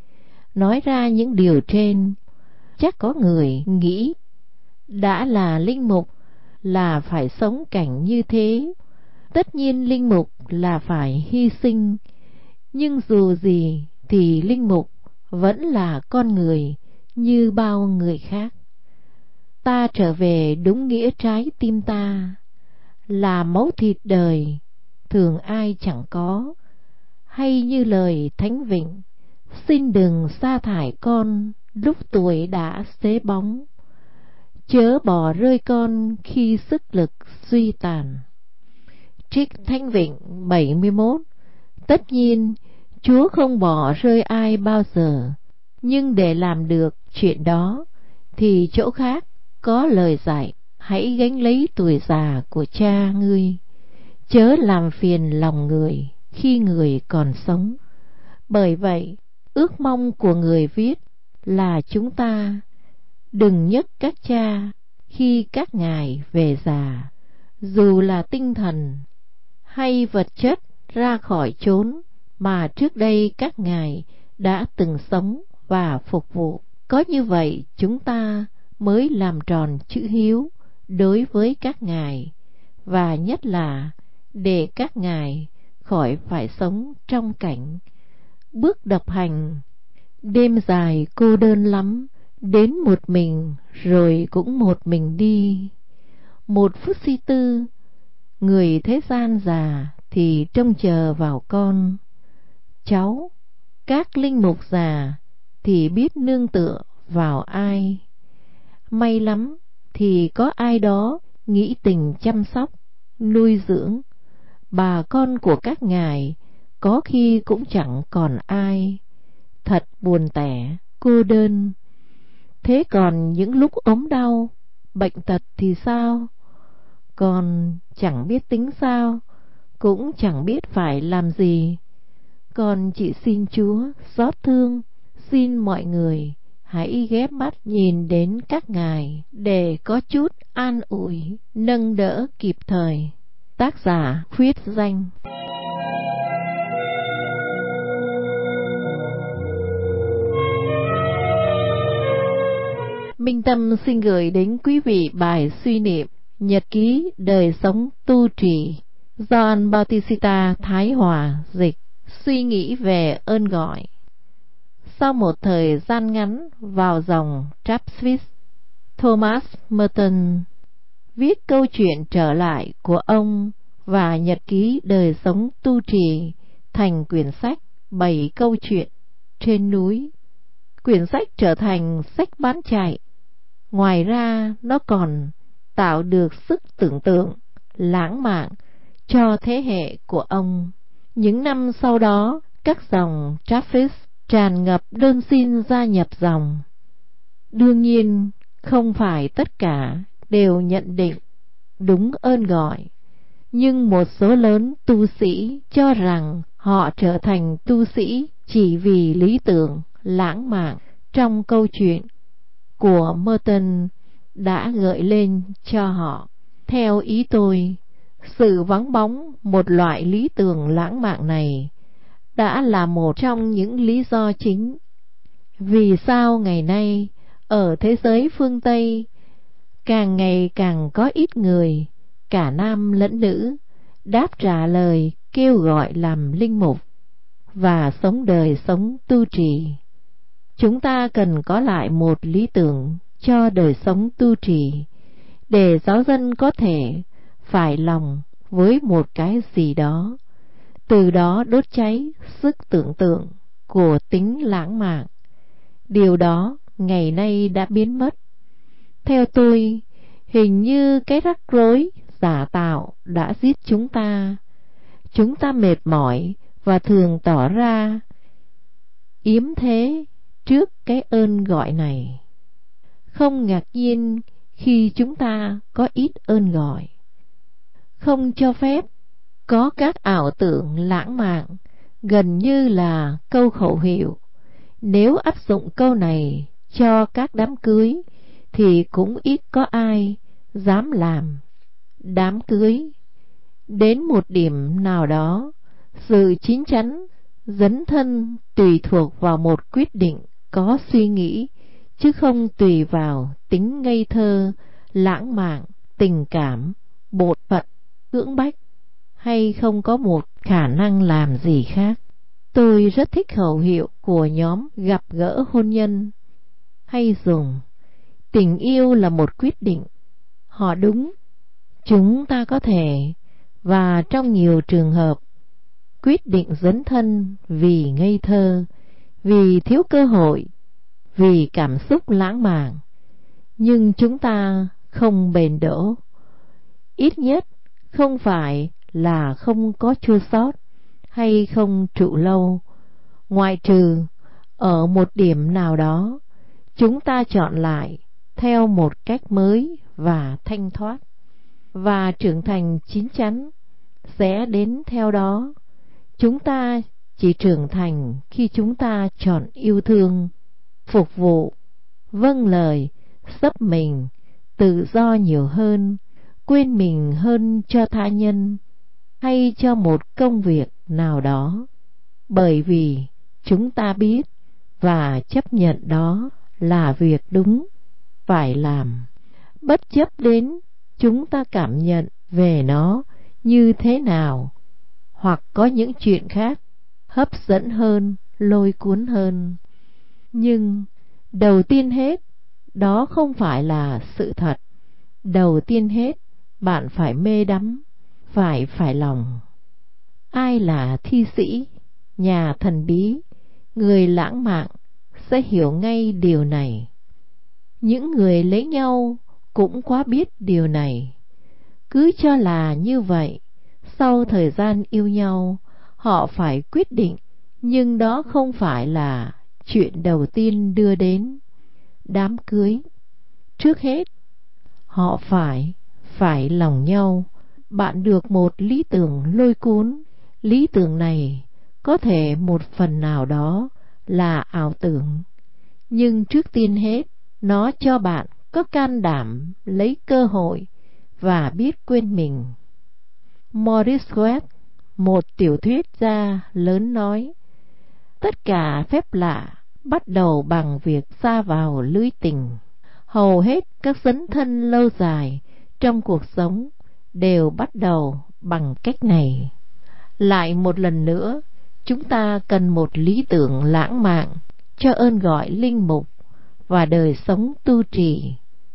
Nói ra những điều trên, chắc có người nghĩ đã là linh mục là phải sống cảnh như thế. Tất nhiên linh mục là phải hy sinh, nhưng dù gì thì linh mục vẫn là con người như bao người khác. Ta trở về đúng nghĩa trái tim ta, là máu thịt đời, thường ai chẳng có. Hay như lời Thánh Vịnh, xin đừng sa thải con lúc tuổi đã xế bóng, chớ bỏ rơi con khi sức lực suy tàn. Trích Thánh Vịnh bảy mươi mốt. Tất nhiên Chúa không bỏ rơi ai bao giờ, nhưng để làm được chuyện đó thì chỗ khác có lời dạy: hãy gánh lấy tuổi già của cha ngươi, chớ làm phiền lòng người khi người còn sống. Bởi vậy, ước mong của người viết là chúng ta đừng nhấc các cha khi các ngài về già, dù là tinh thần hay vật chất, ra khỏi chốn mà trước đây các ngài đã từng sống và phục vụ. Có như vậy chúng ta mới làm tròn chữ hiếu đối với các ngài, và nhất là để các ngài khỏi phải sống trong cảnh bước độc hành, đêm dài cô đơn lắm, đến một mình rồi cũng một mình đi. Một phút suy tư, người thế gian già thì trông chờ vào con cháu, các linh mục già thì biết nương tựa vào ai. May lắm thì có ai đó nghĩ tình chăm sóc, nuôi dưỡng. Bà con của các ngài có khi cũng chẳng còn ai, thật buồn tẻ, cô đơn. Thế còn những lúc ốm đau, bệnh tật thì sao? Con chẳng biết tính sao, cũng chẳng biết phải làm gì. Con chỉ xin Chúa xót thương, xin mọi người hãy ghép mắt nhìn đến các ngài để có chút an ủi, nâng đỡ kịp thời. Tác giả Khuyết Danh. Minh Tâm xin gửi đến quý vị bài suy niệm Nhật ký đời sống tu trì do anh Bautista Thái Hòa dịch. Suy nghĩ về ơn gọi. Sau một thời gian ngắn vào dòng Trappist, Thomas Merton viết câu chuyện trở lại của ông và nhật ký đời sống tu trì thành quyển sách bảy câu chuyện trên núi. Quyển sách trở thành sách bán chạy. Ngoài ra nó còn tạo được sức tưởng tượng lãng mạn cho thế hệ của ông. Những năm sau đó, các dòng Trappist tràn ngập đơn xin gia nhập dòng. Đương nhiên, không phải tất cả đều nhận định đúng ơn gọi, nhưng một số lớn tu sĩ cho rằng họ trở thành tu sĩ chỉ vì lý tưởng lãng mạn trong câu chuyện của Merton đã gợi lên cho họ. Theo ý tôi, sự vắng bóng một loại lý tưởng lãng mạn này đã là một trong những lý do chính vì sao ngày nay ở thế giới phương Tây càng ngày càng có ít người, cả nam lẫn nữ, đáp trả lời kêu gọi làm linh mục và sống đời sống tu trì. Chúng ta cần có lại một lý tưởng cho đời sống tu trì, để giáo dân có thể phải lòng với một cái gì đó, từ đó đốt cháy sức tưởng tượng của tính lãng mạn. Điều đó ngày nay đã biến mất. Theo tôi, hình như cái rắc rối giả tạo đã giết chúng ta. Chúng ta mệt mỏi và thường tỏ ra yếm thế trước cái ơn gọi này. Không ngạc nhiên khi chúng ta có ít ơn gọi. Không cho phép có các ảo tưởng lãng mạn, gần như là câu khẩu hiệu. Nếu áp dụng câu này cho các đám cưới thì cũng ít có ai dám làm đám cưới. Đến một điểm nào đó, sự chín chắn dấn thân tùy thuộc vào một quyết định có suy nghĩ, chứ không tùy vào tính ngây thơ, lãng mạn, tình cảm, bột phận, cưỡng bách, hay không có một khả năng làm gì khác. Tôi rất thích khẩu hiệu của nhóm gặp gỡ hôn nhân, hay dùng tình yêu là một quyết định. Họ đúng, chúng ta có thể, và trong nhiều trường hợp, quyết định dấn thân vì ngây thơ, vì thiếu cơ hội, vì cảm xúc lãng mạn. Nhưng chúng ta không bền đỗ. Ít nhất không phải là không có chua xót hay không trụ lâu, ngoại trừ ở một điểm nào đó chúng ta chọn lại theo một cách mới và thanh thoát, và trưởng thành chín chắn sẽ đến theo đó. Chúng ta chỉ trưởng thành khi chúng ta chọn yêu thương, phục vụ, vâng lời, xấp mình, tự do nhiều hơn, quên mình hơn cho tha nhân hay cho một công việc nào đó, bởi vì chúng ta biết và chấp nhận đó là việc đúng phải làm, bất chấp đến chúng ta cảm nhận về nó như thế nào, hoặc có những chuyện khác hấp dẫn hơn, lôi cuốn hơn. Nhưng đầu tiên hết, đó không phải là sự thật. Đầu tiên hết, bạn phải mê đắm, phải phải lòng. Ai là thi sĩ, nhà thần bí, người lãng mạn sẽ hiểu ngay điều này. Những người lấy nhau cũng quá biết điều này. Cứ cho là như vậy, sau thời gian yêu nhau, họ phải quyết định, nhưng đó không phải là chuyện đầu tiên đưa đến đám cưới. Trước hết, họ phải phải lòng nhau. Bạn được một lý tưởng lôi cuốn. Lý tưởng này có thể một phần nào đó là ảo tưởng, nhưng trước tiên hết, nó cho bạn có can đảm lấy cơ hội và biết quên mình. Maurice West, một tiểu thuyết gia lớn nói, tất cả phép lạ bắt đầu bằng việc sa vào lưới tình. Hầu hết các dấn thân lâu dài trong cuộc sống đều bắt đầu bằng cách này. Lại một lần nữa, chúng ta cần một lý tưởng lãng mạn cho ơn gọi linh mục và đời sống tu trì.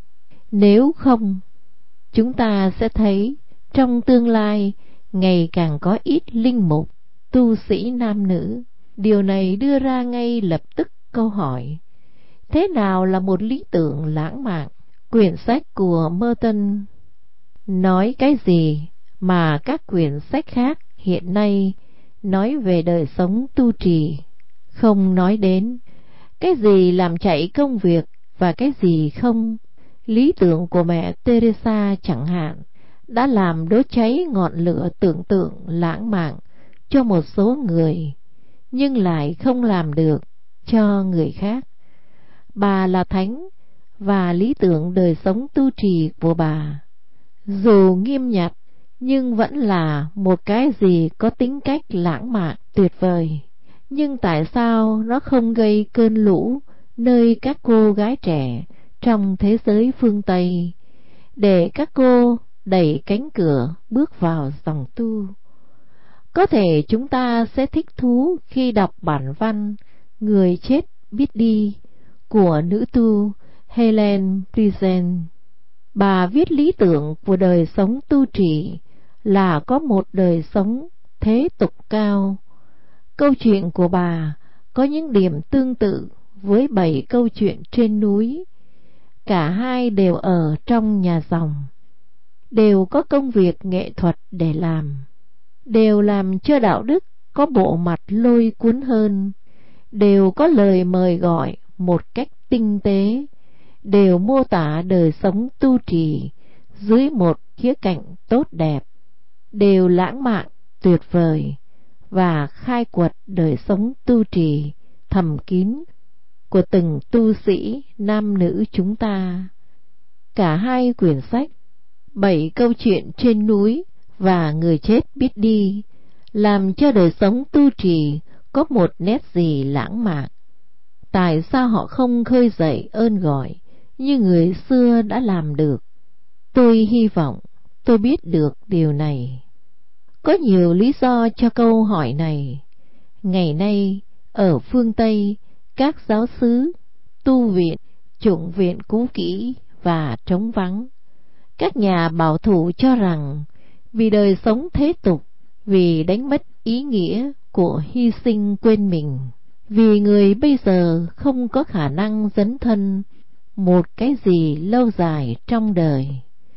Nếu không, chúng ta sẽ thấy trong tương lai ngày càng có ít linh mục, tu sĩ nam nữ. Điều này đưa ra ngay lập tức câu hỏi: thế nào là một lý tưởng lãng mạn? Quyển sách của Merton nói cái gì mà các quyển sách khác hiện nay nói về đời sống tu trì không nói đến? Cái gì làm chạy công việc và cái gì không? Lý tưởng của mẹ Teresa chẳng hạn đã làm đốt cháy ngọn lửa tưởng tượng lãng mạn cho một số người, nhưng lại không làm được cho người khác. Bà là thánh, và lý tưởng đời sống tu trì của bà, dù nghiêm nhặt, nhưng vẫn là một cái gì có tính cách lãng mạn tuyệt vời. Nhưng tại sao nó không gây cơn lũ nơi các cô gái trẻ trong thế giới phương Tây, để các cô đẩy cánh cửa bước vào dòng tu? Có thể chúng ta sẽ thích thú khi đọc bản văn Người chết biết đi của nữ tu Helen Prisen. Bà viết lý tưởng của đời sống tu trì là có một đời sống thế tục cao. Câu chuyện của bà có những điểm tương tự với bảy câu chuyện trên núi. Cả hai đều ở trong nhà dòng, đều có công việc nghệ thuật để làm, đều làm cho đạo đức có bộ mặt lôi cuốn hơn, đều có lời mời gọi một cách tinh tế, đều mô tả đời sống tu trì dưới một khía cạnh tốt đẹp, đều lãng mạn tuyệt vời và khai quật đời sống tu trì thầm kín của từng tu sĩ nam nữ chúng ta. Cả hai quyển sách, Bảy câu chuyện trên núi và Người chết biết đi, làm cho đời sống tu trì có một nét gì lãng mạn. Tại sao họ không khơi dậy ơn gọi như người xưa đã làm được? Tôi hy vọng tôi biết được điều này. Có nhiều lý do cho câu hỏi này. Ngày nay, ở phương Tây, các giáo xứ, tu viện, chủng viện cũ kỹ và trống vắng. Các nhà bảo thủ cho rằng vì đời sống thế tục, vì đánh mất ý nghĩa của hy sinh quên mình, vì người bây giờ không có khả năng dấn thân một cái gì lâu dài trong đời,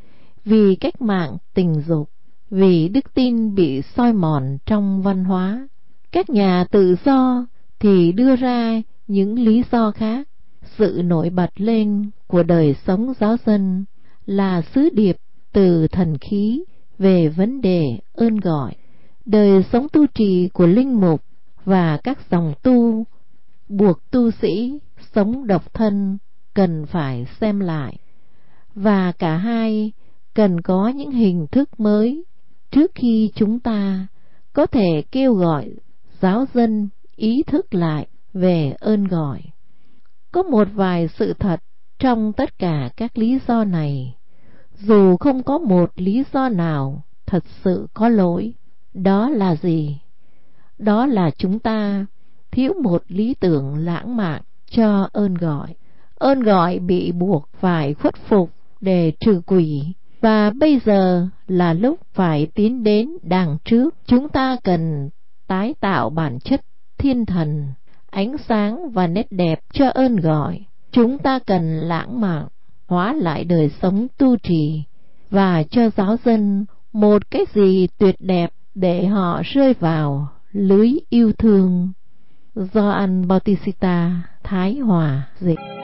vì cách mạng tình dục, vì đức tin bị soi mòn trong văn hóa. Các nhà tự do thì đưa ra những lý do khác. Sự nổi bật lên của đời sống giáo dân là sứ điệp từ thần khí về vấn đề ơn gọi. Đời sống tu trì của linh mục và các dòng tu buộc tu sĩ sống độc thân cần phải xem lại, và cả hai cần có những hình thức mới trước khi chúng ta có thể kêu gọi giáo dân ý thức lại về ơn gọi. Có một vài sự thật trong tất cả các lý do này, dù không có một lý do nào thật sự có lỗi. Đó là gì? Đó là chúng ta thiếu một lý tưởng lãng mạn cho ơn gọi. Ơn gọi bị buộc phải khuất phục để trừ quỷ, và bây giờ là lúc phải tiến đến đằng trước. Chúng ta cần tái tạo bản chất thiên thần, ánh sáng và nét đẹp cho ơn gọi. Chúng ta cần lãng mạn hóa lại đời sống tu trì và cho giáo dân một cái gì tuyệt đẹp để họ rơi vào lưới yêu thương. Gioan Bautista, Thái Hòa dịch.